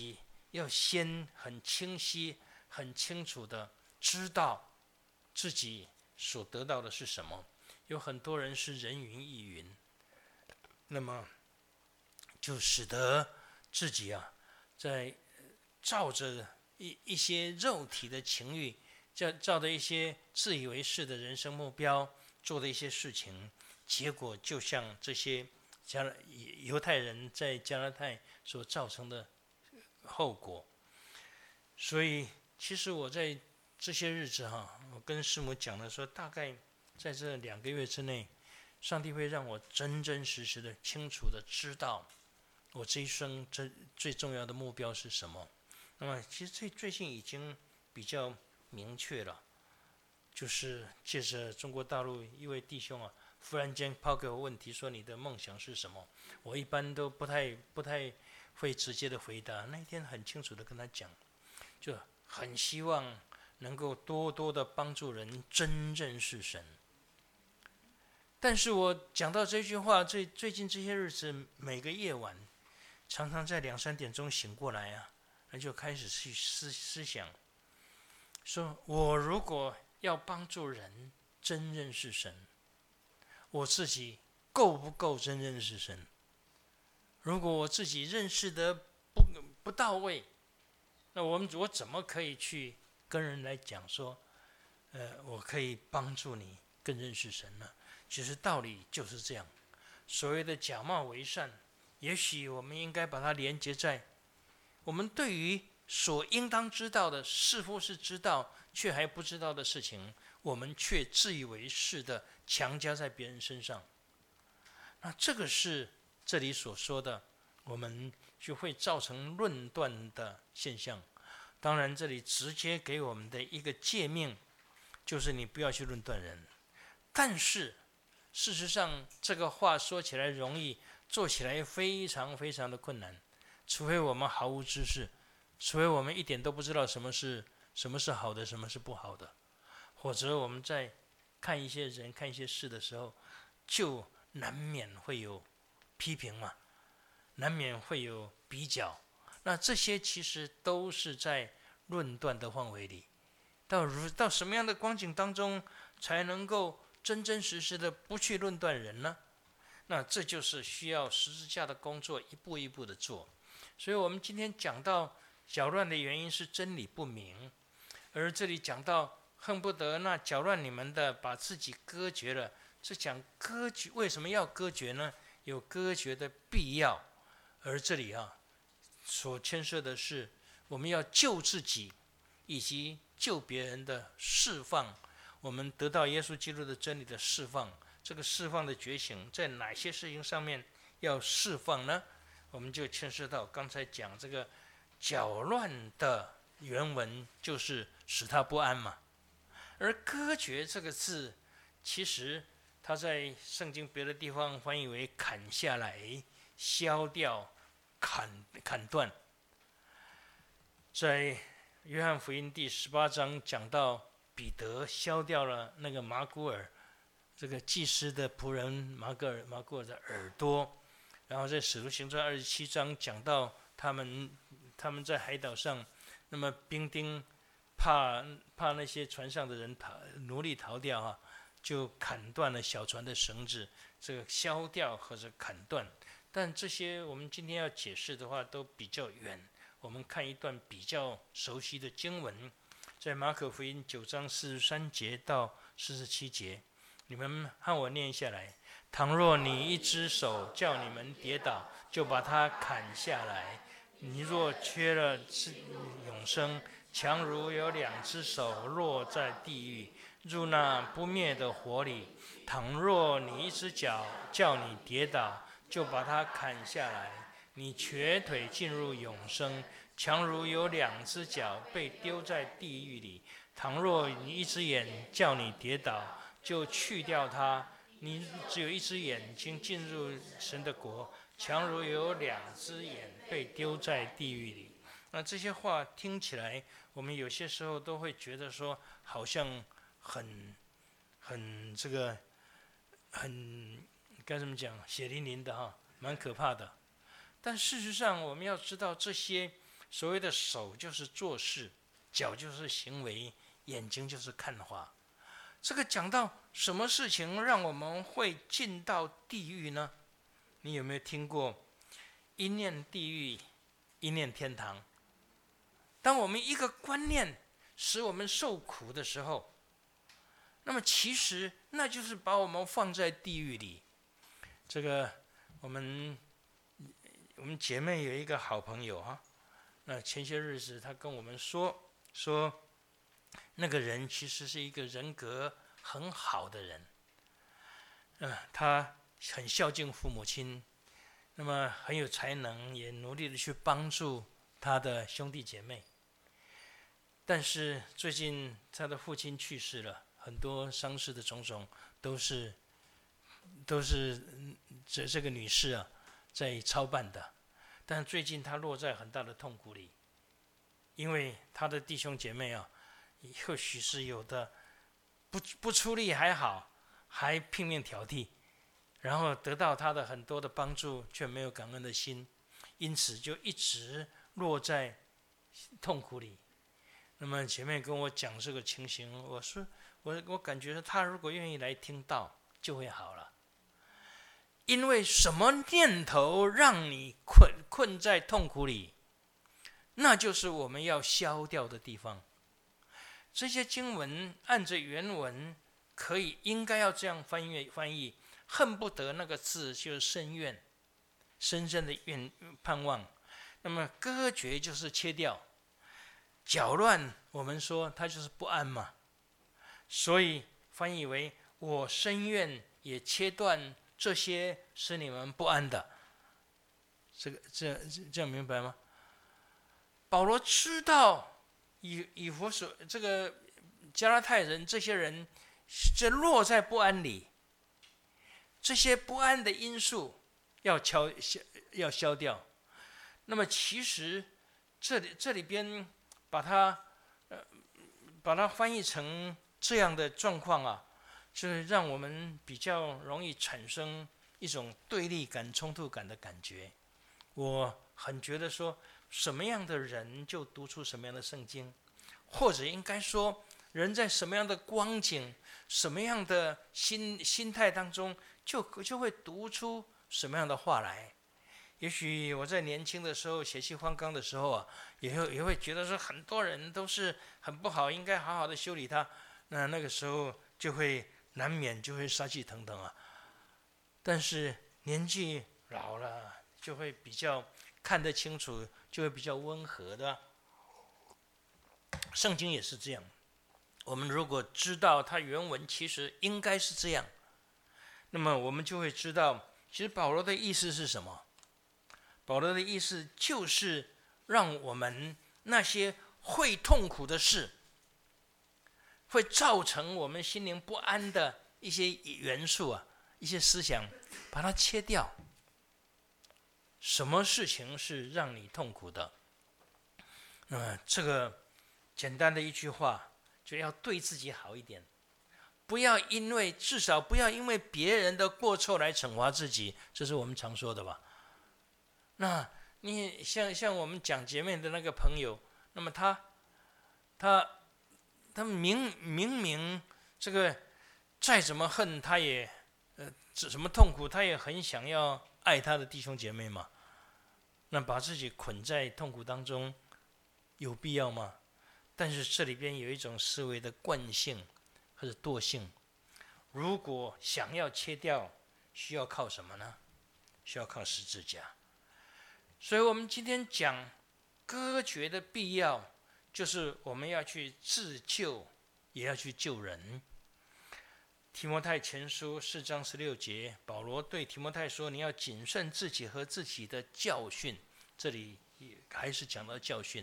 要先很清晰、很清楚的知道自己所得到的是什么。有很多人是人云亦云，那么就使得自己啊，在照着一一些肉体的情欲，照照着一些自以为是的人生目标做的一些事情，结果就像这些加犹太人在加拉太所造成的后果。所以，其实我在这些日子哈，我跟师母讲的说，大概在这两个月之内，上帝会让我真真实实的、清楚的知道我这一生最最重要的目标是什么。那么，其实最最近已经比较明确了，就是借着中国大陆一位弟兄啊，忽然间抛给我问题，说你的梦想是什么？我一般都不太不太会直接的回答。那一天很清楚的跟他讲，就很希望能够多多的帮助人真认识神。但是我讲到这句话，最最近这些日子，每个夜晚常常在两三点钟醒过来啊，那就开始去思思想，说我如果要帮助人真认识神，我自己够不够真认识神？如果我自己认识的不不到位，那我们我怎么可以去跟人来讲说，呃，我可以帮助你更认识神呢？其实道理就是这样。所谓的假冒为善，也许我们应该把它连接在我们对于所应当知道的，似乎是知道却还不知道的事情，我们却自以为是的强加在别人身上。那这个是这里所说的，我们就会造成论断的现象。当然，这里直接给我们的一个诫命，就是你不要去论断人。但是事实上，这个话说起来容易，做起来非常非常的困难。除非我们毫无知识，除非我们一点都不知道什么是什么是好的，什么是不好的，或者我们在看一些人、看一些事的时候，就难免会有批评嘛，难免会有比较。那这些其实都是在论断的范围里。到如到什么样的光景当中，才能够真真实实的不去论断人呢？那这就是需要十字架的工作，一步一步的做。所以我们今天讲到搅乱的原因是真理不明，而这里讲到恨不得那搅乱你们的把自己割绝了，是讲割绝。为什么要割绝呢？有割绝的必要。而这里啊，所牵涉的是我们要救自己，以及救别人的释放。我们得到耶稣基督的真理的释放，这个释放的觉醒，在哪些事情上面要释放呢？我们就牵涉到刚才讲这个搅乱的原文，就是使他不安嘛。而割绝这个字，其实它在圣经别的地方翻译为砍下来、削掉、砍砍断。在约翰福音第十八章讲到彼得削掉了那个马古尔这个祭司的仆人马古尔马古尔的耳朵。然后在使徒行传二十七章讲到他们他们在海岛上，那么兵丁怕怕那些船上的人逃奴隶逃掉啊，就砍断了小船的绳子，这个削掉或者砍断。但这些我们今天要解释的话都比较远，我们看一段比较熟悉的经文，在马可福音九章四十三节到四十七节，你们和我念下来。倘若你一只手叫你们跌倒，就把它砍下来；你若缺了永生，强如有两只手落在地狱，入那不灭的火里。倘若你一只脚叫你跌倒，就把它砍下来；你瘸腿进入永生，强如有两只脚被丢在地狱里。倘若你一只眼叫你跌倒，就去掉它。你只有一只眼睛进入神的国，强如有两只眼被丢在地狱里。那这些话听起来，我们有些时候都会觉得说，好像很很这个很该怎么讲，血淋淋的哈，蛮可怕的。但事实上，我们要知道这些所谓的手就是做事，脚就是行为，眼睛就是看花。这个讲到什么事情让我们会进到地狱呢？你有没有听过一念地狱，一念天堂？当我们一个观念使我们受苦的时候，那么其实那就是把我们放在地狱里。这个我们我们姐妹有一个好朋友哈，那前些日子她跟我们说说，那个人其实是一个人格很好的人，呃，他很孝敬父母亲，那么很有才能，也努力的去帮助他的兄弟姐妹。但是最近他的父亲去世了，很多丧事的种种都是都是这这个女士啊在操办的，但最近他落在很大的痛苦里，因为他的弟兄姐妹啊，或许是有的不不出力还好，还拼命挑剔，然后得到他的很多的帮助，却没有感恩的心，因此就一直落在痛苦里。那么姐妹跟我讲这个情形，我说我我感觉他如果愿意来听道，就会好了。因为什么念头让你困困在痛苦里，那就是我们要消掉的地方。这些经文按着原文可以应该要这样翻译翻译，恨不得那个字就是深愿，深深的愿盼望。那么割绝就是切掉，搅乱我们说它就是不安嘛，所以翻译为我深愿也切断这些使你们不安的。这个这这样明白吗？保罗知道以以弗所这个加拉太人这些人，这落在不安里，这些不安的因素要消要消掉。那么其实这里这里边把它呃把它翻译成这样的状况啊，就是让我们比较容易产生一种对立感、冲突感的感觉。我很觉得说，什么样的人就读出什么样的圣经，或者应该说，人在什么样的光景、什么样的心心态当中，就就会读出什么样的话来。也许我在年轻的时候血气方刚的时候啊，也会也会觉得说很多人都是很不好，应该好好的修理他。那那个时候就会难免就会杀气腾腾啊。但是年纪老了，就会比较看得清楚，就会比较温和的。圣经也是这样，我们如果知道它原文其实应该是这样，那么我们就会知道，其实保罗的意思是什么？保罗的意思就是让我们那些会痛苦的事，会造成我们心灵不安的一些元素啊，一些思想，把它切掉。什么事情是让你痛苦的？那么这个简单的一句话，就要对自己好一点，不要因为至少不要因为别人的过错来惩罚自己，这是我们常说的吧。那你像像我们讲姐妹的那个朋友，那么他他他明明明这个再怎么恨，他也呃怎么痛苦，他也很想要爱他的弟兄姐妹嘛。那把自己捆在痛苦当中，有必要吗？但是这里边有一种思维的惯性或者惰性，如果想要切掉，需要靠什么呢？需要靠十字架。所以我们今天讲割绝的必要，就是我们要去自救，也要去救人。提摩太前书四章十六节，保罗对提摩太说：“你要谨慎自己和自己的教训。”这里还是讲到教训，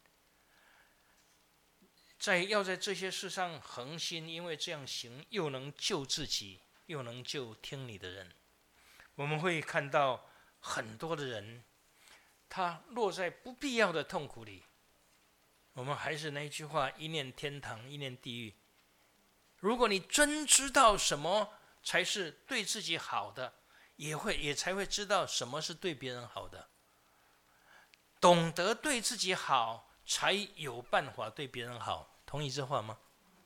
在要在这些事上恒心，因为这样行，又能救自己，又能救听你的人。我们会看到很多的人，他落在不必要的痛苦里。我们还是那一句话：一念天堂，一念地狱。如果你真知道什么才是对自己好的，也会也才会知道什么是对别人好的。 懂得对自己好，才有办法对别人好。同意这话吗？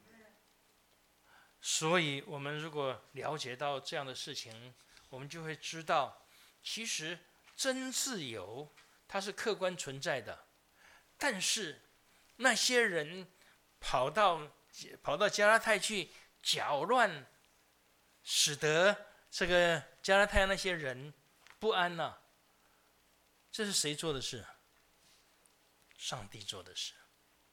所以我们如果了解到这样的事情，我们就会知道，其实真自由它是客观存在的，但是那些人跑到跑到加拉太去搅乱，使得这个加拉太那些人不安了、啊。这是谁做的事？上帝做的事。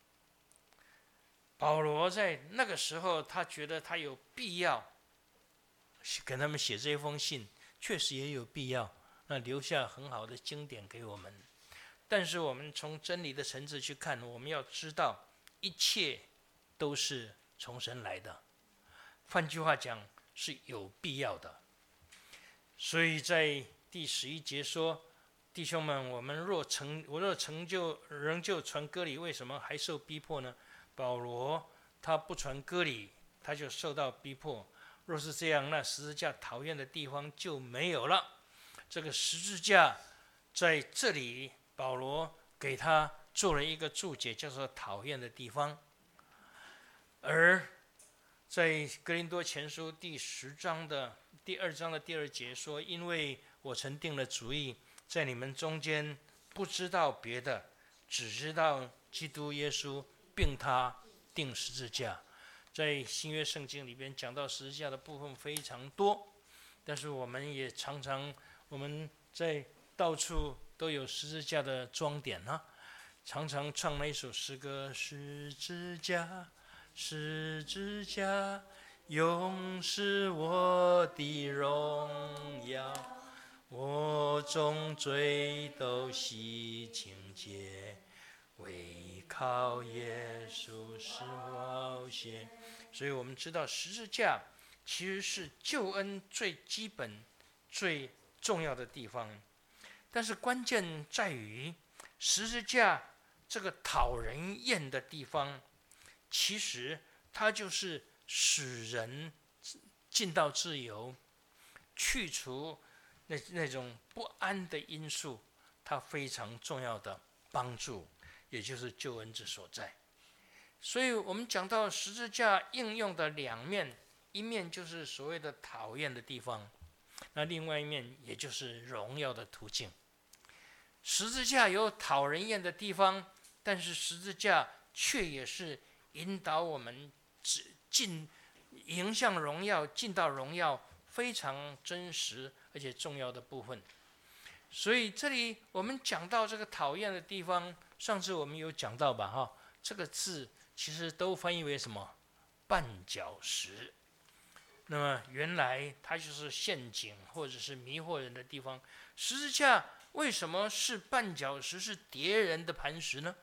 保罗在那个时候，他觉得他有必要跟他们写这封信，确实也有必要，那留下很好的经典给我们。但是我们从真理的层次去看，我们要知道，一切都是从神来的。换句话讲，是有必要的。所以在第十一节说：“弟兄们，我们若成我若成就仍旧传割礼，为什么还受逼迫呢？”保罗他不传割礼，他就受到逼迫。若是这样，那十字架讨厌的地方就没有了。这个十字架在这里，保罗给他做了一个注解，叫做讨厌的地方。而在哥林多前书第十章的第二章的第二节说：“因为我曾定了主意，在你们中间不知道别的，只知道基督耶稣，并他定十字架。”在新约圣经里边讲到十字架的部分非常多，但是我们也常常我们在到处都有十字架的装点啊，常常唱那一首诗歌：十字架，十字架，永是我的荣耀，我众罪都洗清洁，唯靠耶稣是宝血。所以我们知道十字架其实是救恩最基本最重要的地方，但是关键在于十字架这个讨人厌的地方，其实它就是使人进到自由，去除那那种不安的因素，它非常重要的帮助，也就是救恩之所在。所以我们讲到十字架应用的两面，一面就是所谓的讨厌的地方，那另外一面也就是荣耀的途径。十字架有讨人厌的地方，但是十字架却也是引导我们进迎向荣耀，进到荣耀非常真实而且重要的部分。所以这里我们讲到这个讨厌的地方，上次我们有讲到吧？哈，这个字其实都翻译为什么？绊脚石。那么原来它就是陷阱或者是迷惑人的地方。十字架为什么是绊脚石，是跌人的磐石呢？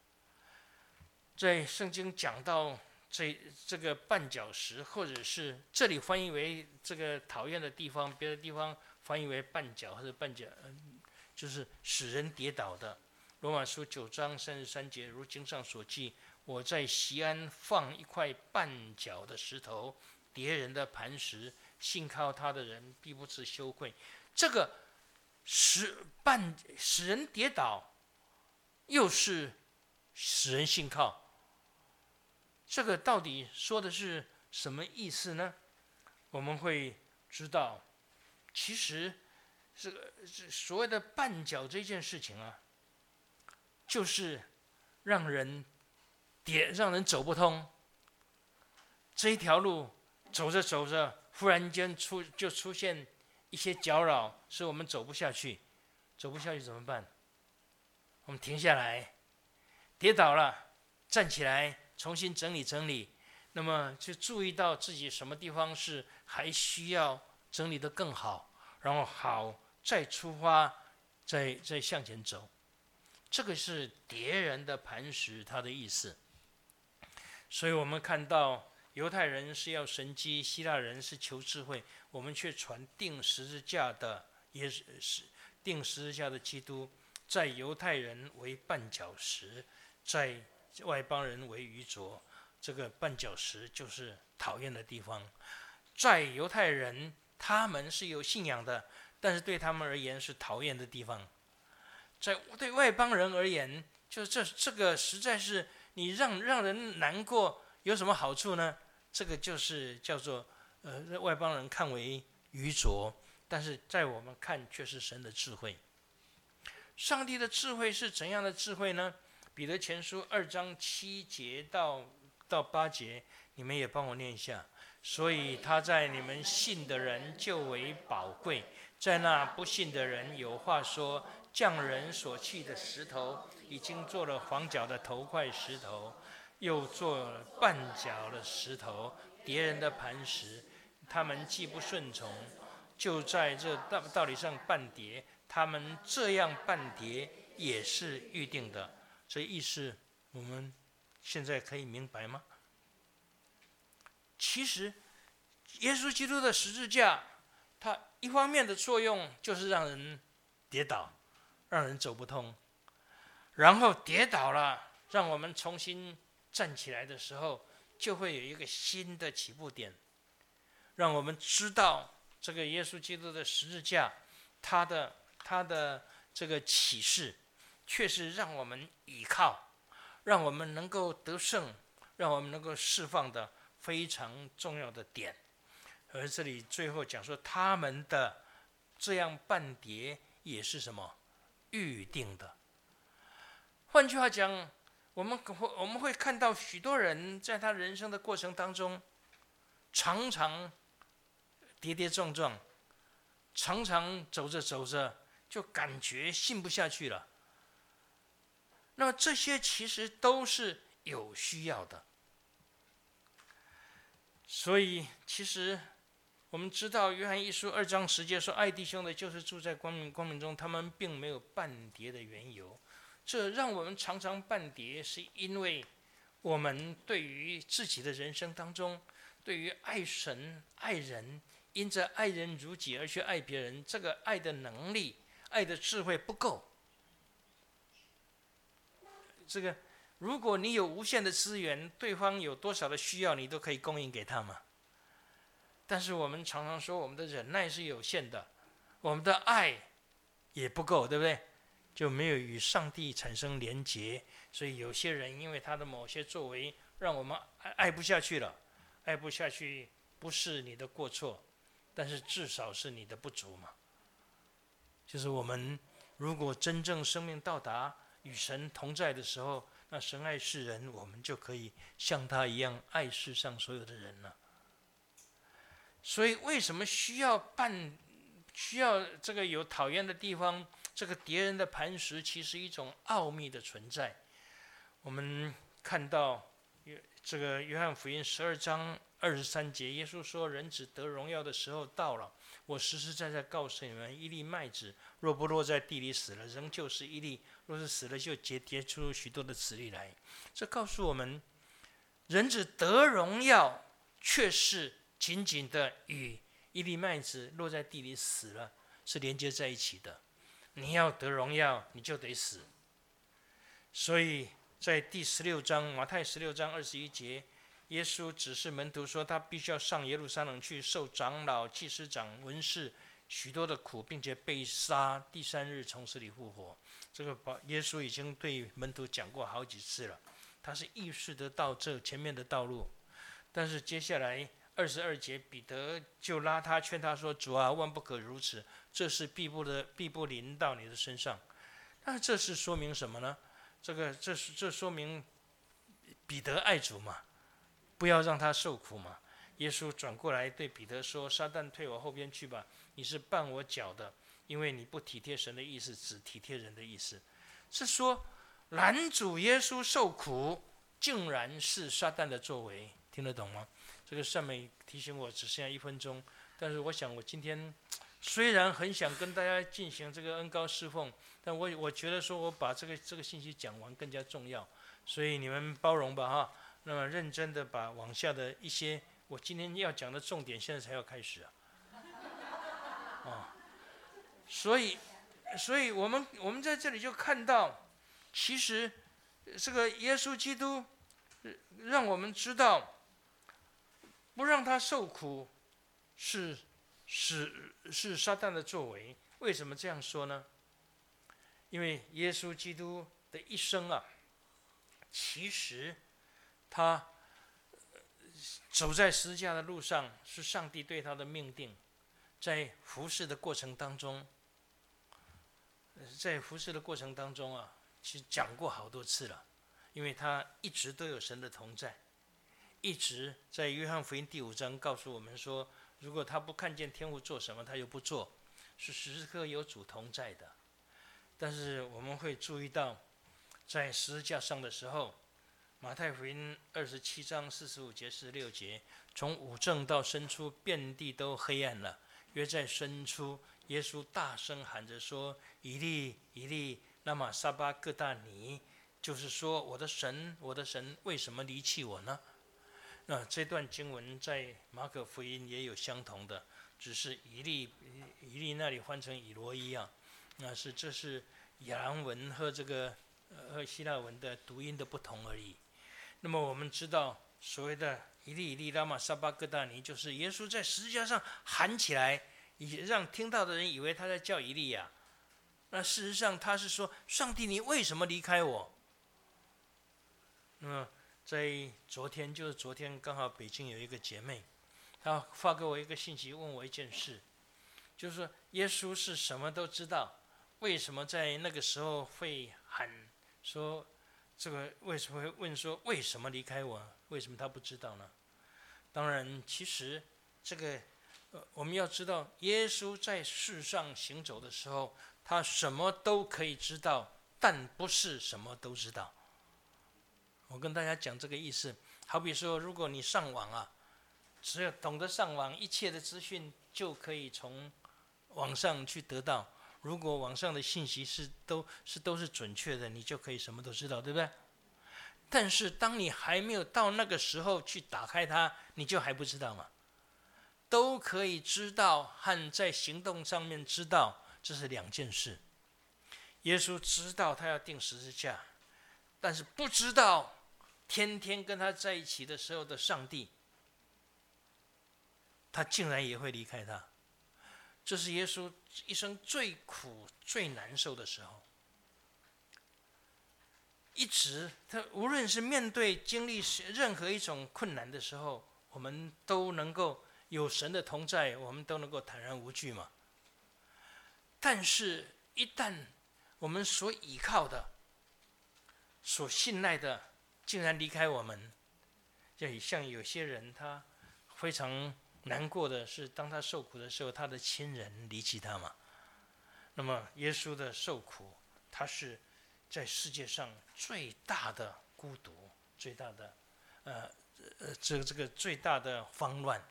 在圣经讲到这这个绊脚石，或者是这里翻译为这个讨厌的地方，别的地方翻译为绊脚或者绊脚，就是使人跌倒的。罗马书九章三十三节，如经上所记，我在锡安放一块绊脚的石头，跌人的磐石，信靠他的人必不致羞愧。这个使绊使人跌倒，又是使人信靠，这个到底说的是什么意思呢？我们会知道，其实这个所谓的绊脚这件事情啊，就是让人跌，让人走不通。这一条路走着走着，忽然间出就出现一些搅扰，使我们走不下去。走不下去怎么办？我们停下来，跌倒了，站起来，重新整理整理。那么就注意到自己什么地方是还需要整理得更好，然后好再出发，再再向前走。这个是跌人的磐石，它的意思。所以我们看到犹太人是要神迹，希腊人是求智慧，我们却传钉十字架的耶稣，钉十字架的基督，在犹太人为绊脚石，在外邦人为愚拙。这个绊脚石就是讨厌的地方。在犹太人，他们是有信仰的，但是对他们而言是讨厌的地方。 在对外邦人而言，就这这个实在是你让让人难过，有什么好处呢？这个就是叫做呃外邦人看为愚拙，但是在我们看却是神的智慧。上帝的智慧是怎样的智慧呢？彼得前书二章七节到到八节，你们也帮我念一下。所以他在你们信的人就为宝贵，在那不信的人有话说，匠人所弃的石头，已经做了房角的头块石头，又做了绊脚的石头，敌人的磐石。他们既不顺从，就在这道道理上绊跌。他们这样绊跌也是预定的。这意思我们现在可以明白吗？其实耶稣基督的十字架，它一方面的作用就是让人跌倒，让人走不通，然后跌倒了，让我们重新站起来的时候，就会有一个新的起步点，让我们知道这个耶稣基督的十字架，它的它的这个启示，却是让我们倚靠，让我们能够得胜，让我们能够释放的非常重要的点。而这里最后讲说，他们的这样絆跌也是什么？预定的。换句话讲，我们我们会看到许多人在他人生的过程当中，常常跌跌撞撞，常常走着走着就感觉信不下去了。那么这些其实都是有需要的。所以其实我们知道约翰一书二章十节说，爱弟兄的就是住在光明光明中，他们并没有絆跌的缘由。这让我们常常絆跌，是因为我们对于自己的人生当中，对于爱神爱人，因着爱人如己而去爱别人，这个爱的能力爱的智慧不够。这个如果你有无限的资源，对方有多少的需要，你都可以供应给他们。但是我们常常说，我们的忍耐是有限的，我们的爱也不够，对不对？就没有与上帝产生连结。所以有些人因为他的某些作为，让我们爱不下去了。爱不下去不是你的过错，但是至少是你的不足嘛。就是我们如果真正生命到达与神同在的时候，那神爱世人，我们就可以像他一样爱世上所有的人了。所以为什么需要办，需要这个有讨厌的地方？这个敌人的磐石其实一种奥秘的存在。我们看到这个约翰福音十二章二十三节，耶稣说：“人子得荣耀的时候到了。我实实在在告诉你们，一粒麦子若不落在地里死了，仍旧是一粒；若是死了，就结结出许多的子粒来。”这告诉我们，人子得荣耀，却是紧紧的与一粒麦子落在地里死了是连接在一起的。你要得荣耀，你就得死。所以在第十六章，马太十六章二十一节，耶稣指示门徒说，他必须要上耶路撒冷去，受长老、祭司长、文士许多的苦，并且被杀，第三日从死里复活。这个耶稣已经对门徒讲过好几次了，他是意识得到这前面的道路。但是接下来二十二节，彼得就拉他劝他说：“主啊，万不可如此，这事必不的必不临到你的身上。”那这是说明什么呢？这个这是这说明彼得爱主嘛，不要让他受苦嘛。耶稣转过来对彼得说：“撒旦退我后边去吧，你是绊我脚的，因为你不体贴神的意思，只体贴人的意思。”是说拦阻耶稣受苦，竟然是撒旦的作为，听得懂吗？这个善美提醒我只剩下一分钟，但是我想我今天虽然很想跟大家进行这个恩膏侍奉，但我我觉得说我把这个这个信息讲完更加重要，所以你们包容吧哈。那么认真的把往下的一些我今天要讲的重点，现在才要开始啊。哦，所以所以我们我们在这里就看到，其实这个耶稣基督让我们知道，不让他受苦是是是撒旦的作为。为什么这样说呢？ 因为耶稣基督的一生啊，其实他走在十字架的路上，是上帝对他的命定。在服侍的过程当中，在服侍的过程当中啊，其实讲过好多次了，因为他一直都有神的同在，一直在约翰福音第五章告诉我们说，如果他不看见天父做什么，他就不做，是时时刻有主同在的。但是我们会注意到，在十字架上的时候，马太福音二十七章四十五节、四十六节，从午正到申初，遍地都黑暗了。约在申初，耶稣大声喊着说：“以利，以利，拉玛撒巴各大尼。”就是说，我的神，我的神，为什么离弃我呢？那这段经文在马可福音也有相同的，只是以利，以利那里换成以罗一样，那是这是亚兰文和这个和希腊文的读音的不同而已。那么我们知道，所谓的以利以利拉玛撒巴各大尼，就是耶稣在十字架上喊起来，也让听到的人以为他在叫以利亚。那事实上他是说：“上帝，你为什么离开我？”那么在昨天，就是昨天刚好北京有一个姐妹，她发给我一个信息，问我一件事，就是说耶稣是什么都知道，为什么在那个时候会喊说这个？为什么会问说为什么离开我？为什么他不知道呢？当然，其实这个呃，我们要知道，耶稣在世上行走的时候，他什么都可以知道，但不是什么都知道。我跟大家讲这个意思，好比说，如果你上网啊，只要懂得上网，一切的资讯就可以从网上去得到。如果网上的信息是都是都是准确的，你就可以什么都知道，对不对？但是当你还没有到那个时候去打开它，你就还不知道嘛。都可以知道和在行动上面知道，这是两件事。耶稣知道他要钉十字架，但是不知道天天跟他在一起的时候的上帝，他竟然也会离开他。这是耶稣一生最苦最难受的时候。一直他无论是面对经历任何一种困难的时候，我们都能够有神的同在，我们都能够坦然无惧嘛。但是一旦我们所依靠的、所信赖的竟然离开我们，就像有些人他非常难过的是，当他受苦的时候，他的亲人离弃他嘛。那么耶稣的受苦，他是在世界上最大的孤独，最大的呃呃这个这个最大的慌乱。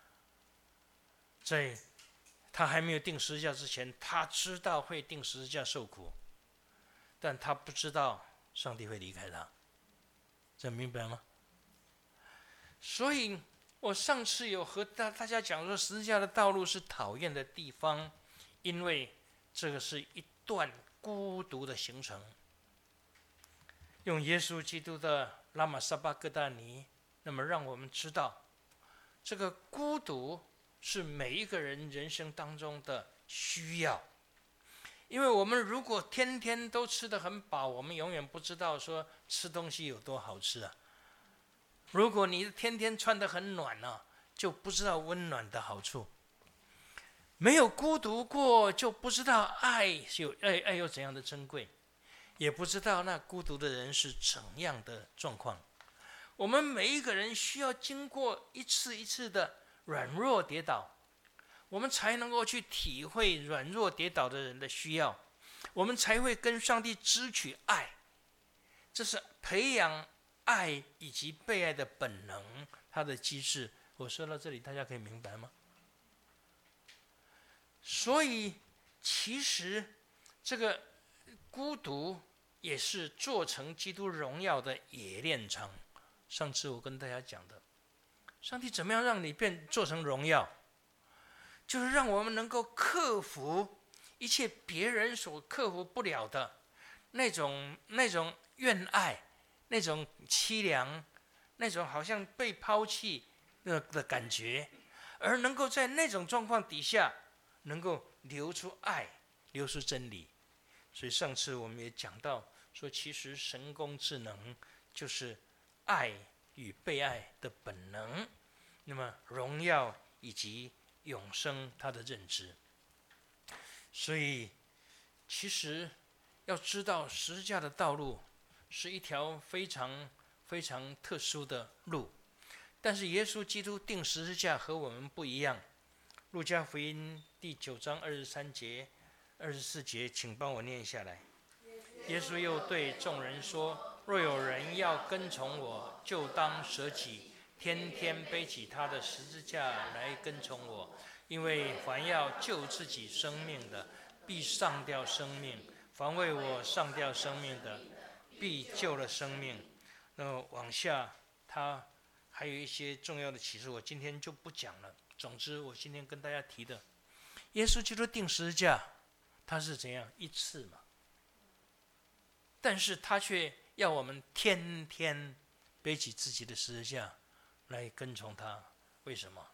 在他还没有钉十字架之前，他知道会钉十字架受苦，但他不知道上帝会离开他，这明白吗？所以我上次有和大大家讲说，十字架的道路是讨厌的地方，因为这个是一段孤独的行程。用耶稣基督的拉玛撒巴各大尼，那么让我们知道，这个孤独是每一个人人生当中的需要。因为我们如果天天都吃得很饱，我们永远不知道说吃东西有多好吃啊。如果你天天穿得很暖啊，就不知道温暖的好处。没有孤独过，就不知道爱有爱爱有怎样的珍贵，也不知道那孤独的人是怎样的状况。我们每一个人需要经过一次一次的软弱跌倒，我们才能够去体会软弱跌倒的人的需要，我们才会跟上帝支取爱。这是培养爱以及被爱的本能，它的机制。我说到这里，大家可以明白吗？所以其实这个孤独也是做成基督荣耀的冶炼场。上次我跟大家讲的，上帝怎么样让你变做成荣耀，就是让我们能够克服一切别人所克服不了的那种那种怨爱，那种凄凉，那种好像被抛弃的感觉，而能够在那种状况底下能够流出爱，流出真理， 所以上次我们也讲到说，其实神工智能就是爱与被爱的本能，那么荣耀以及永生他的认知。所以其实要知道十字架的道路是一条非常非常特殊的路，但是耶稣基督定十字架和我们不一样。路加福音第九章二十三节、二十四节，请帮我念下来。耶稣又对众人说：若有人要跟从我，就当舍己，天天背起他的十字架来跟从我。因为凡要救自己生命的，必丧掉生命；凡为我丧掉生命的，必救了生命。那么往下，他还有一些重要的启示，我今天就不讲了。总之，我今天跟大家提的，耶稣基督定十字架，他是怎样一次嘛？但是他却要我们天天背起自己的十字架来跟从他。为什么？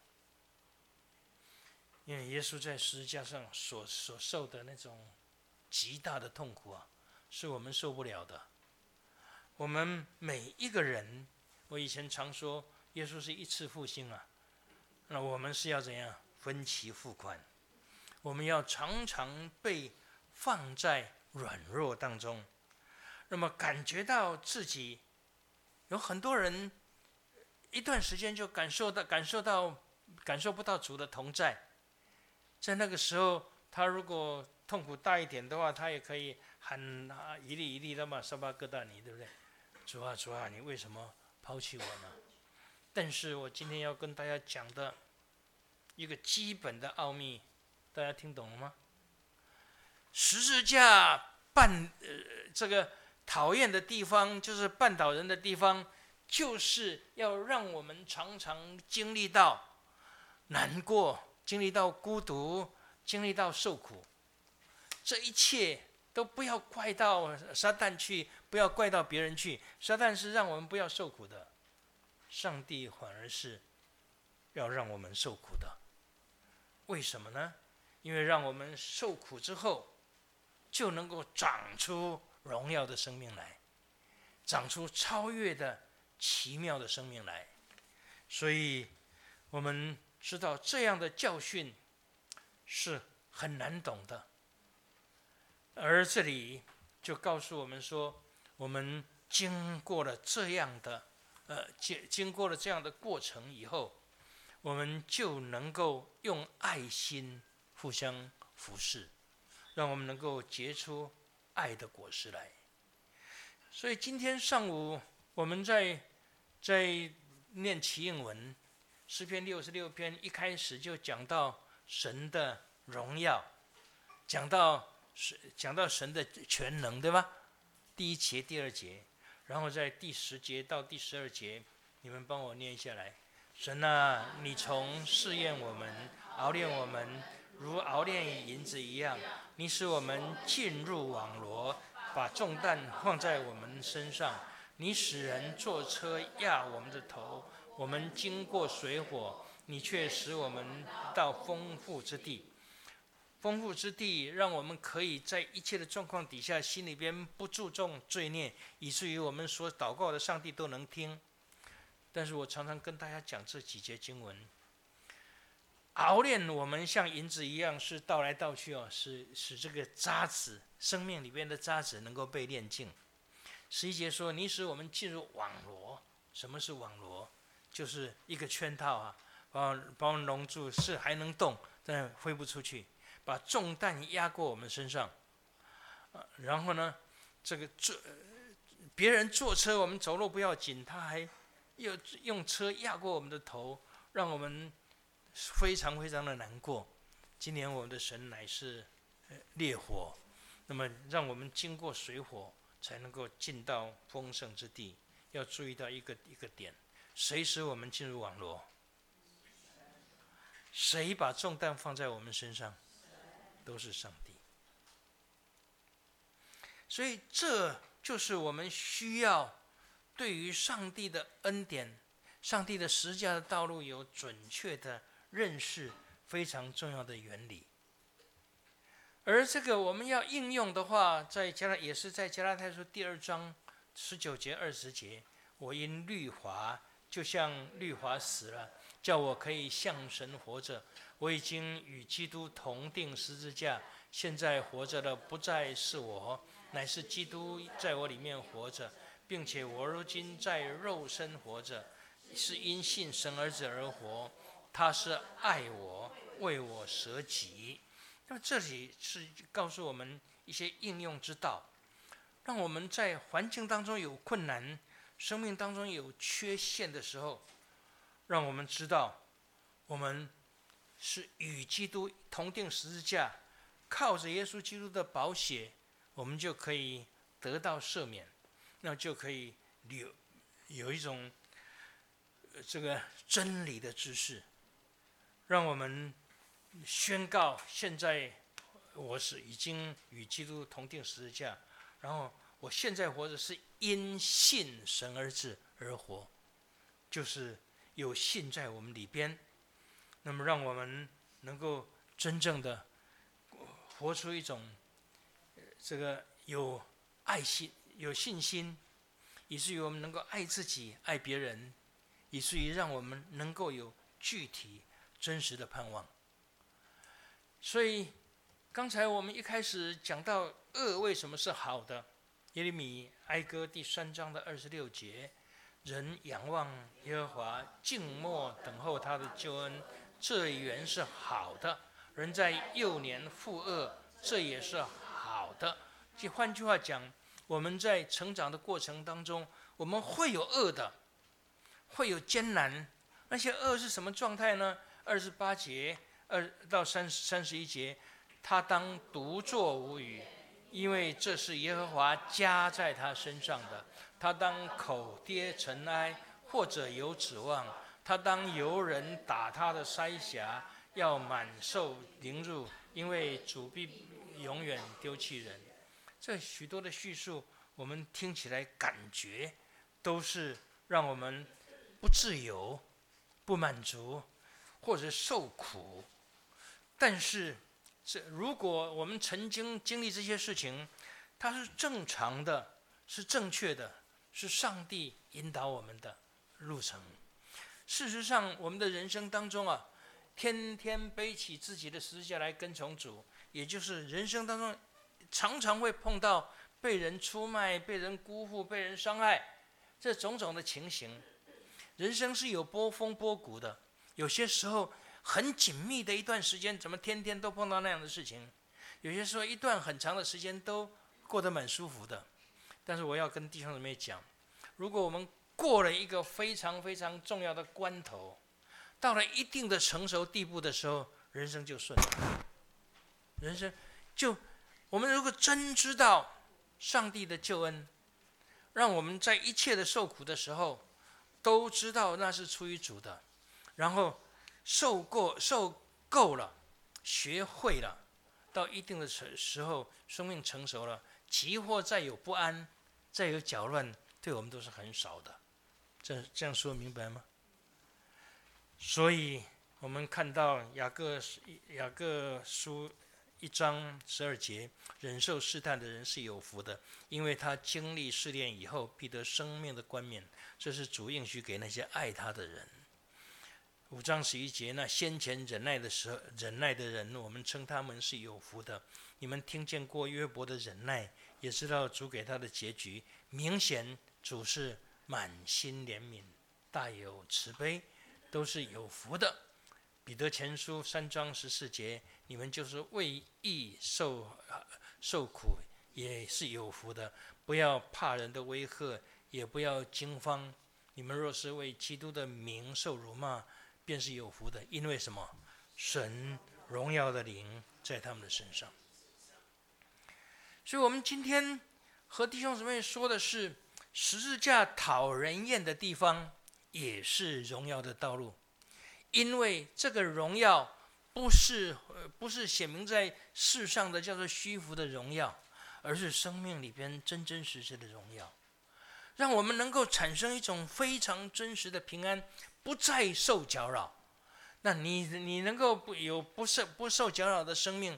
因为耶稣在十字架上所所受的那种极大的痛苦啊，是我们受不了的。我们每一个人，我以前常说，耶稣是一次复兴啊，那我们是要怎样分期付款？我们要常常被放在软弱当中，那么感觉到自己，有很多人一段时间就感受到感受到感受不到主的同在。在那个时候，他如果痛苦大一点的话，他也可以喊啊一粒一粒的嘛，沙巴哥大尼，对不对？主啊主啊，你为什么抛弃我呢？但是我今天要跟大家讲的一个基本的奥秘，大家听懂了吗？十字架绊呃这个讨厌的地方，就是绊倒人的地方，就是要让我们常常经历到难过，经历到孤独，经历到受苦。这一切都不要怪到撒旦去，不要怪到别人去。撒旦是让我们不要受苦的，上帝反而是要让我们受苦的。为什么呢？因为让我们受苦之后，就能够长出荣耀的生命来，长出超越的奇妙的生命来。所以我们知道这样的教训是很难懂的，而这里就告诉我们说，我们经过了这样的呃经经过了这样的过程以后，我们就能够用爱心互相服侍，让我们能够结出爱的果实来。所以今天上午我们在在念祈应文，诗篇六十六篇一开始就讲到神的荣耀，讲到讲到神的全能，对吧？第一节、第二节，然后在第十节到第十二节，你们帮我念下来。神啊，你从试验我们，熬炼我们，如熬炼银子一样。你使我们进入网罗，把重担放在我们身上。你使人坐车压我们的头，我们经过水火，你却使我们到丰富之地。丰富之地，让我们可以在一切的状况底下，心里边不注重罪孽，以至于我们所祷告的上帝都能听。但是我常常跟大家讲这几节经文，熬炼我们像银子一样，是倒来倒去哦，使使这个渣子，生命里边的渣子能够被炼净。十一节说，你使我们进入网罗。什么是网罗？就是一个圈套啊，把我把我们笼住，是还能动，但挥不出去，把重担压过我们身上。然后呢，这个坐别人坐车，我们走路不要紧，他还又用车压过我们的头，让我们非常非常的难过。今年我们的神乃是烈火，那么让我们经过水火，才能够进到丰盛之地。要注意到一个一个点，谁使我们进入网罗？谁把重担放在我们身上？都是上帝。所以这就是我们需要对于上帝的恩典、上帝的十字架的道路有准确的认识，非常重要的原理。 而这个我们要应用的话，在加拉也是在加拉太书第二章十九节二十节，我因律法就像律法死了，叫我可以向神活着。我已经与基督同定十字架，现在活着的不再是我，乃是基督在我里面活着，并且我如今在肉身活着，是因信神儿子而活。他是爱我，为我舍己。那么这里是告诉我们一些应用之道，让我们在环境当中有困难，生命当中有缺陷的时候，让我们知道我们是与基督同定十字架，靠着耶稣基督的宝血，我们就可以得到赦免，那就可以有有一种这个真理的知识，让我们宣告现在我是已经与基督同定十字架，然后我现在活着是因信神儿子而活，就是有信在我们里边，那么让我们能够真正的活出一种这个有爱心、有信心，以至于我们能够爱自己、爱别人，以至于让我们能够有具体真实的盼望。所以刚才我们一开始讲到恶为什么是好的，耶利米哀歌第三章的二十六节，人仰望耶和华，静默等候他的救恩，这原是好的。人在幼年负恶，这也是好的。即换句话讲，我们在成长的过程当中，我们会有恶的，会有艰难。那些恶是什么状态呢？二十八节二到三三十一节，他当独坐无语，因为这是耶和华加在他身上的。他当口跌尘埃，或者有指望。他当由人打他的腮颊，要满受凌辱，因为主必永远丢弃人。这许多的叙述，我们听起来感觉都是让我们不自由、不满足，或者受苦。但是，这如果我们曾经经历这些事情，它是正常的，是正确的，是上帝引导我们的路程。事实上，我们的人生当中啊，天天背起自己的十字架来跟从主，也就是人生当中常常会碰到被人出卖、被人辜负、被人伤害，这种种的情形。人生是有波峰波谷的，有些时候很紧密的一段时间，怎么天天都碰到那样的事情？有些时候一段很长的时间都过得蛮舒服的。但是我要跟弟兄姊妹讲，如果我们过了一个非常非常重要的关头，到了一定的成熟地步的时候，人生就顺了。人生就，我们如果真知道上帝的救恩，让我们在一切的受苦的时候，都知道那是出于主的，然后受过受够了，学会了，到一定的时候，生命成熟了，即或再有不安，再有搅乱，对我们都是很少的。这这样说明白吗？所以我们看到雅各雅各书一章十二节，忍受试探的人是有福的，因为他经历试炼以后，必得生命的冠冕。这是主应许给那些爱他的人。五章十一节，那先前忍耐的时候，忍耐的人，我们称他们是有福的。你们听见过约伯的忍耐，也知道主给他的结局。明显主是满心怜悯，大有慈悲，都是有福的。彼得前书三章十四节，你们就是为义受受苦，也是有福的。不要怕人的威吓，也不要惊慌。你们若是为基督的名受辱骂，便是有福的。因为什么？神荣耀的灵在他们的身上。所以我们今天和弟兄姊妹说的是，十字架讨人厌的地方，也是荣耀的道路。因为这个荣耀不是不是显明在世上的叫做虚浮的荣耀，而是生命里边真真实实的荣耀，让我们能够产生一种非常真实的平安，不再受搅扰。那你你能够有不受不受搅扰的生命，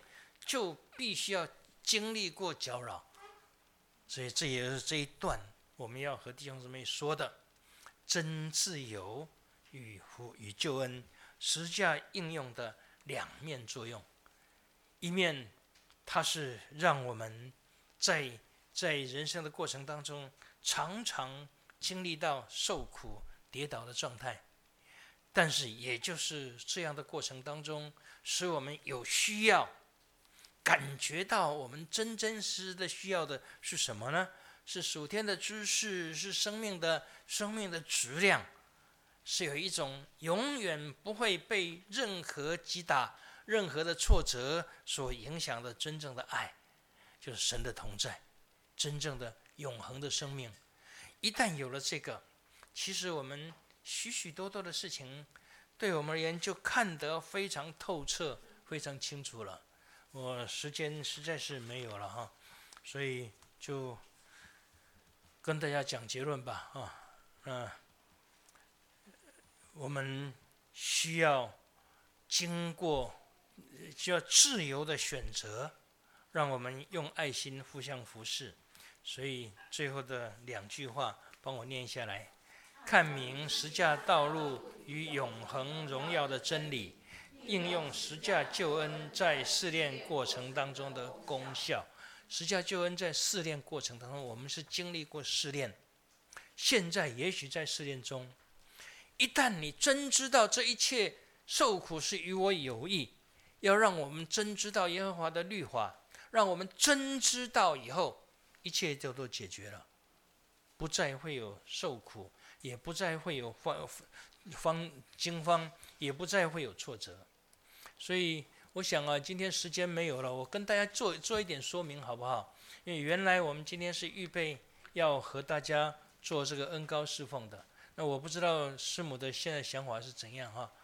就必须要经历过搅扰。所以这也是这一段我们要和弟兄姊妹说的：真自由与与救恩，十字架应用的两面作用。一面，它是让我们在在人生的过程当中，常常经历到受苦、跌倒的状态。但是，也就是这样的过程当中，使我们有需要，感觉到我们真真实实的需要的是什么呢？是属天的知识，是生命的生命的质量，是有一种永远不会被任何击打、任何的挫折所影响的真正的爱，就是神的同在，真正的永恒的生命。一旦有了这个，其实我们许许多多的事情，对我们而言就看得非常透彻、非常清楚了。我时间实在是没有了哈，所以就跟大家讲结论吧啊，嗯，我们需要经过，需要自由的选择，让我们用爱心互相服侍。所以最后的两句话，帮我念下来：看明十架道路与永恒荣耀的真理，应用十架救恩在试炼过程当中的功效。十架救恩在试炼过程当中，我们是经历过试炼，现在也许在试炼中。一旦你真知道这一切受苦是与我有益，要让我们真知道耶和华的律法，让我们真知道以后，一切就都解决了，不再会有受苦，也不再会有方方惊慌，也不再会有挫折。所以我想啊，今天时间没有了，我跟大家做做一点说明好不好？因为原来我们今天是预备要和大家做这个恩膏侍奉的，那我不知道师母的现在想法是怎样哈？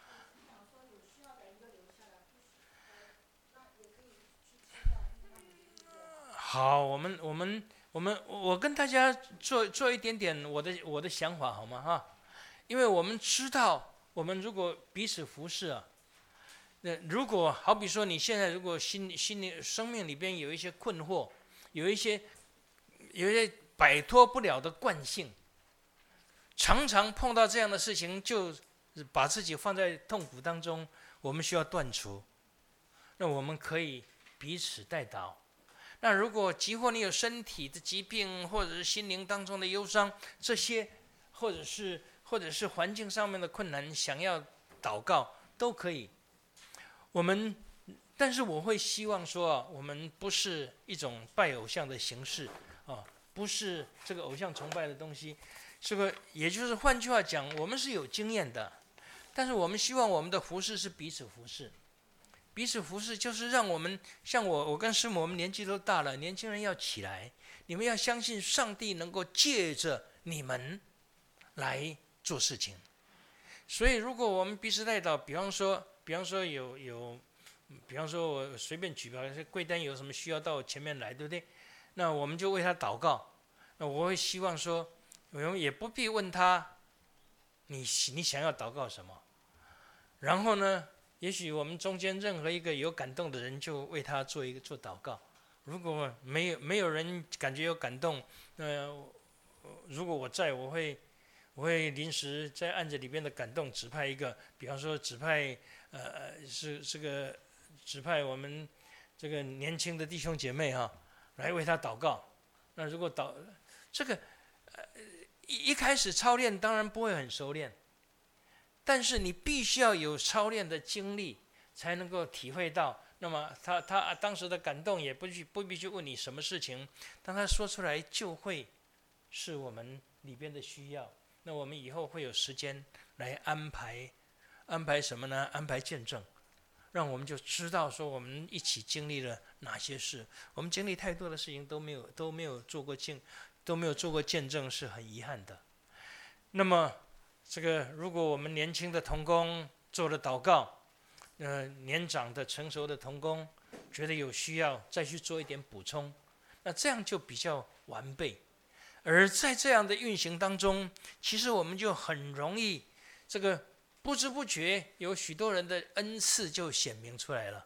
好，我们我们我们我跟大家做做一点点我的我的想法好吗哈？因为我们知道，我们如果彼此服侍啊，那如果好比说你现在如果心心里生命里边有一些困惑，有一些有一些摆脱不了的惯性，常常碰到这样的事情，就把自己放在痛苦当中，我们需要断除。那我们可以彼此代祷。那如果即或你有身体的疾病，或者是心灵当中的忧伤，这些或者是或者是环境上面的困难，想要祷告都可以。我们，但是我会希望说啊，我们不是一种拜偶像的形式啊，不是这个偶像崇拜的东西。这个也就是换句话讲，我们是有经验的，但是我们希望我们的服事是彼此服事。彼此服侍就是让我们像我，我跟师母，我们年纪都大了，年轻人要起来，你们要相信上帝能够借着你们来做事情。所以，如果我们彼此代祷，比方说，比方说有有，比方说我随便举吧，贵丹有什么需要到我前面来，对不对？那我们就为他祷告。那我会希望说，我们也不必问他，你你想要祷告什么，然后呢？也许我们中间任何一个有感动的人，就为他做一个做祷告。如果没有没有人感觉有感动，呃，如果我在，我会我会临时在案子里边的感动指派一个，比方说指派呃是这个指派我们这个年轻的弟兄姐妹哈、啊，来为他祷告。那如果祷这个呃一一开始操练当然不会很熟练。但是你必须要有操练的经历，才能够体会到。那么他他当时的感动，也不必不必去问你什么事情，当他说出来，就会是我们里边的需要。那我们以后会有时间来安排，安排什么呢？安排见证，让我们就知道说我们一起经历了哪些事。我们经历太多的事情都没有都没有做过见，都没有做过见证，是很遗憾的。那么。这个，如果我们年轻的同工做了祷告，呃，年长的、成熟的同工觉得有需要，再去做一点补充，那这样就比较完备。而在这样的运行当中，其实我们就很容易，这个不知不觉有许多人的恩赐就显明出来了。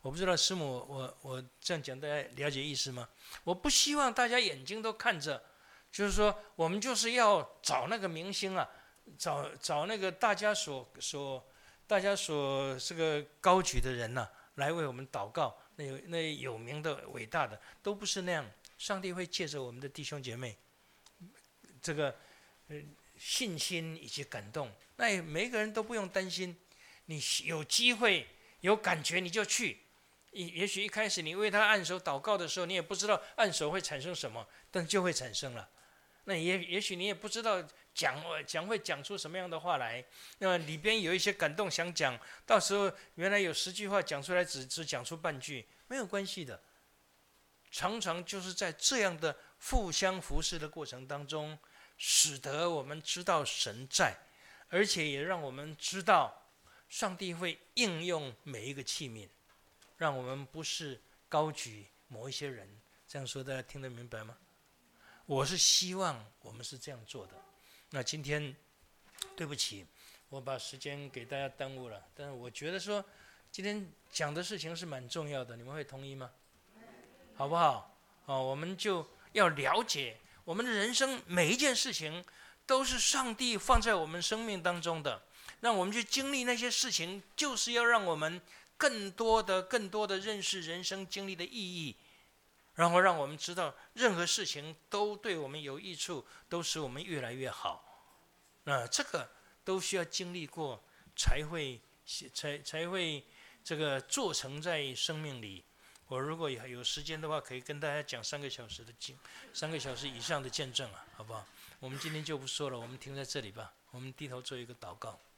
我不知道师母，我我这样讲大家了解意思吗？我不希望大家眼睛都看着，就是说我们就是要找那个明星啊，找找那个大家所所大家所这个高举的人呐、啊，来为我们祷告。那有那有名的伟大的都不是那样，上帝会借着我们的弟兄姐妹，这个呃信心以及感动，那每一个人都不用担心，你有机会有感觉你就去。也许一开始你为他按手祷告的时候，你也不知道按手会产生什么，但就会产生了。那也也许你也不知道讲讲会讲出什么样的话来，那么里边有一些感动想讲，到时候原来有十句话讲出来只只讲出半句，没有关系的。常常就是在这样的互相服侍的过程当中，使得我们知道神在，而且也让我们知道上帝会应用每一个器皿，让我们不是高举某一些人。这样说大家听得明白吗？我是希望我们是这样做的。那今天对不起，我把时间给大家耽误了，但是我觉得说今天讲的事情是蛮重要的，你们会同意吗？好不好？哦，我们就要了解，我们的人生每一件事情都是上帝放在我们生命当中的，让我们去经历那些事情，就是要让我们更多的、更多的认识人生经历的意义，然后让我们知道任何事情都对我们有益处，都使我们越来越好。那这个都需要经历过，才会才才会这个做成在生命里。我如果有时间的话，可以跟大家讲三个小时的见，三个小时以上的见证啊，好不好？我们今天就不说了，我们停在这里吧。我们低头做一个祷告。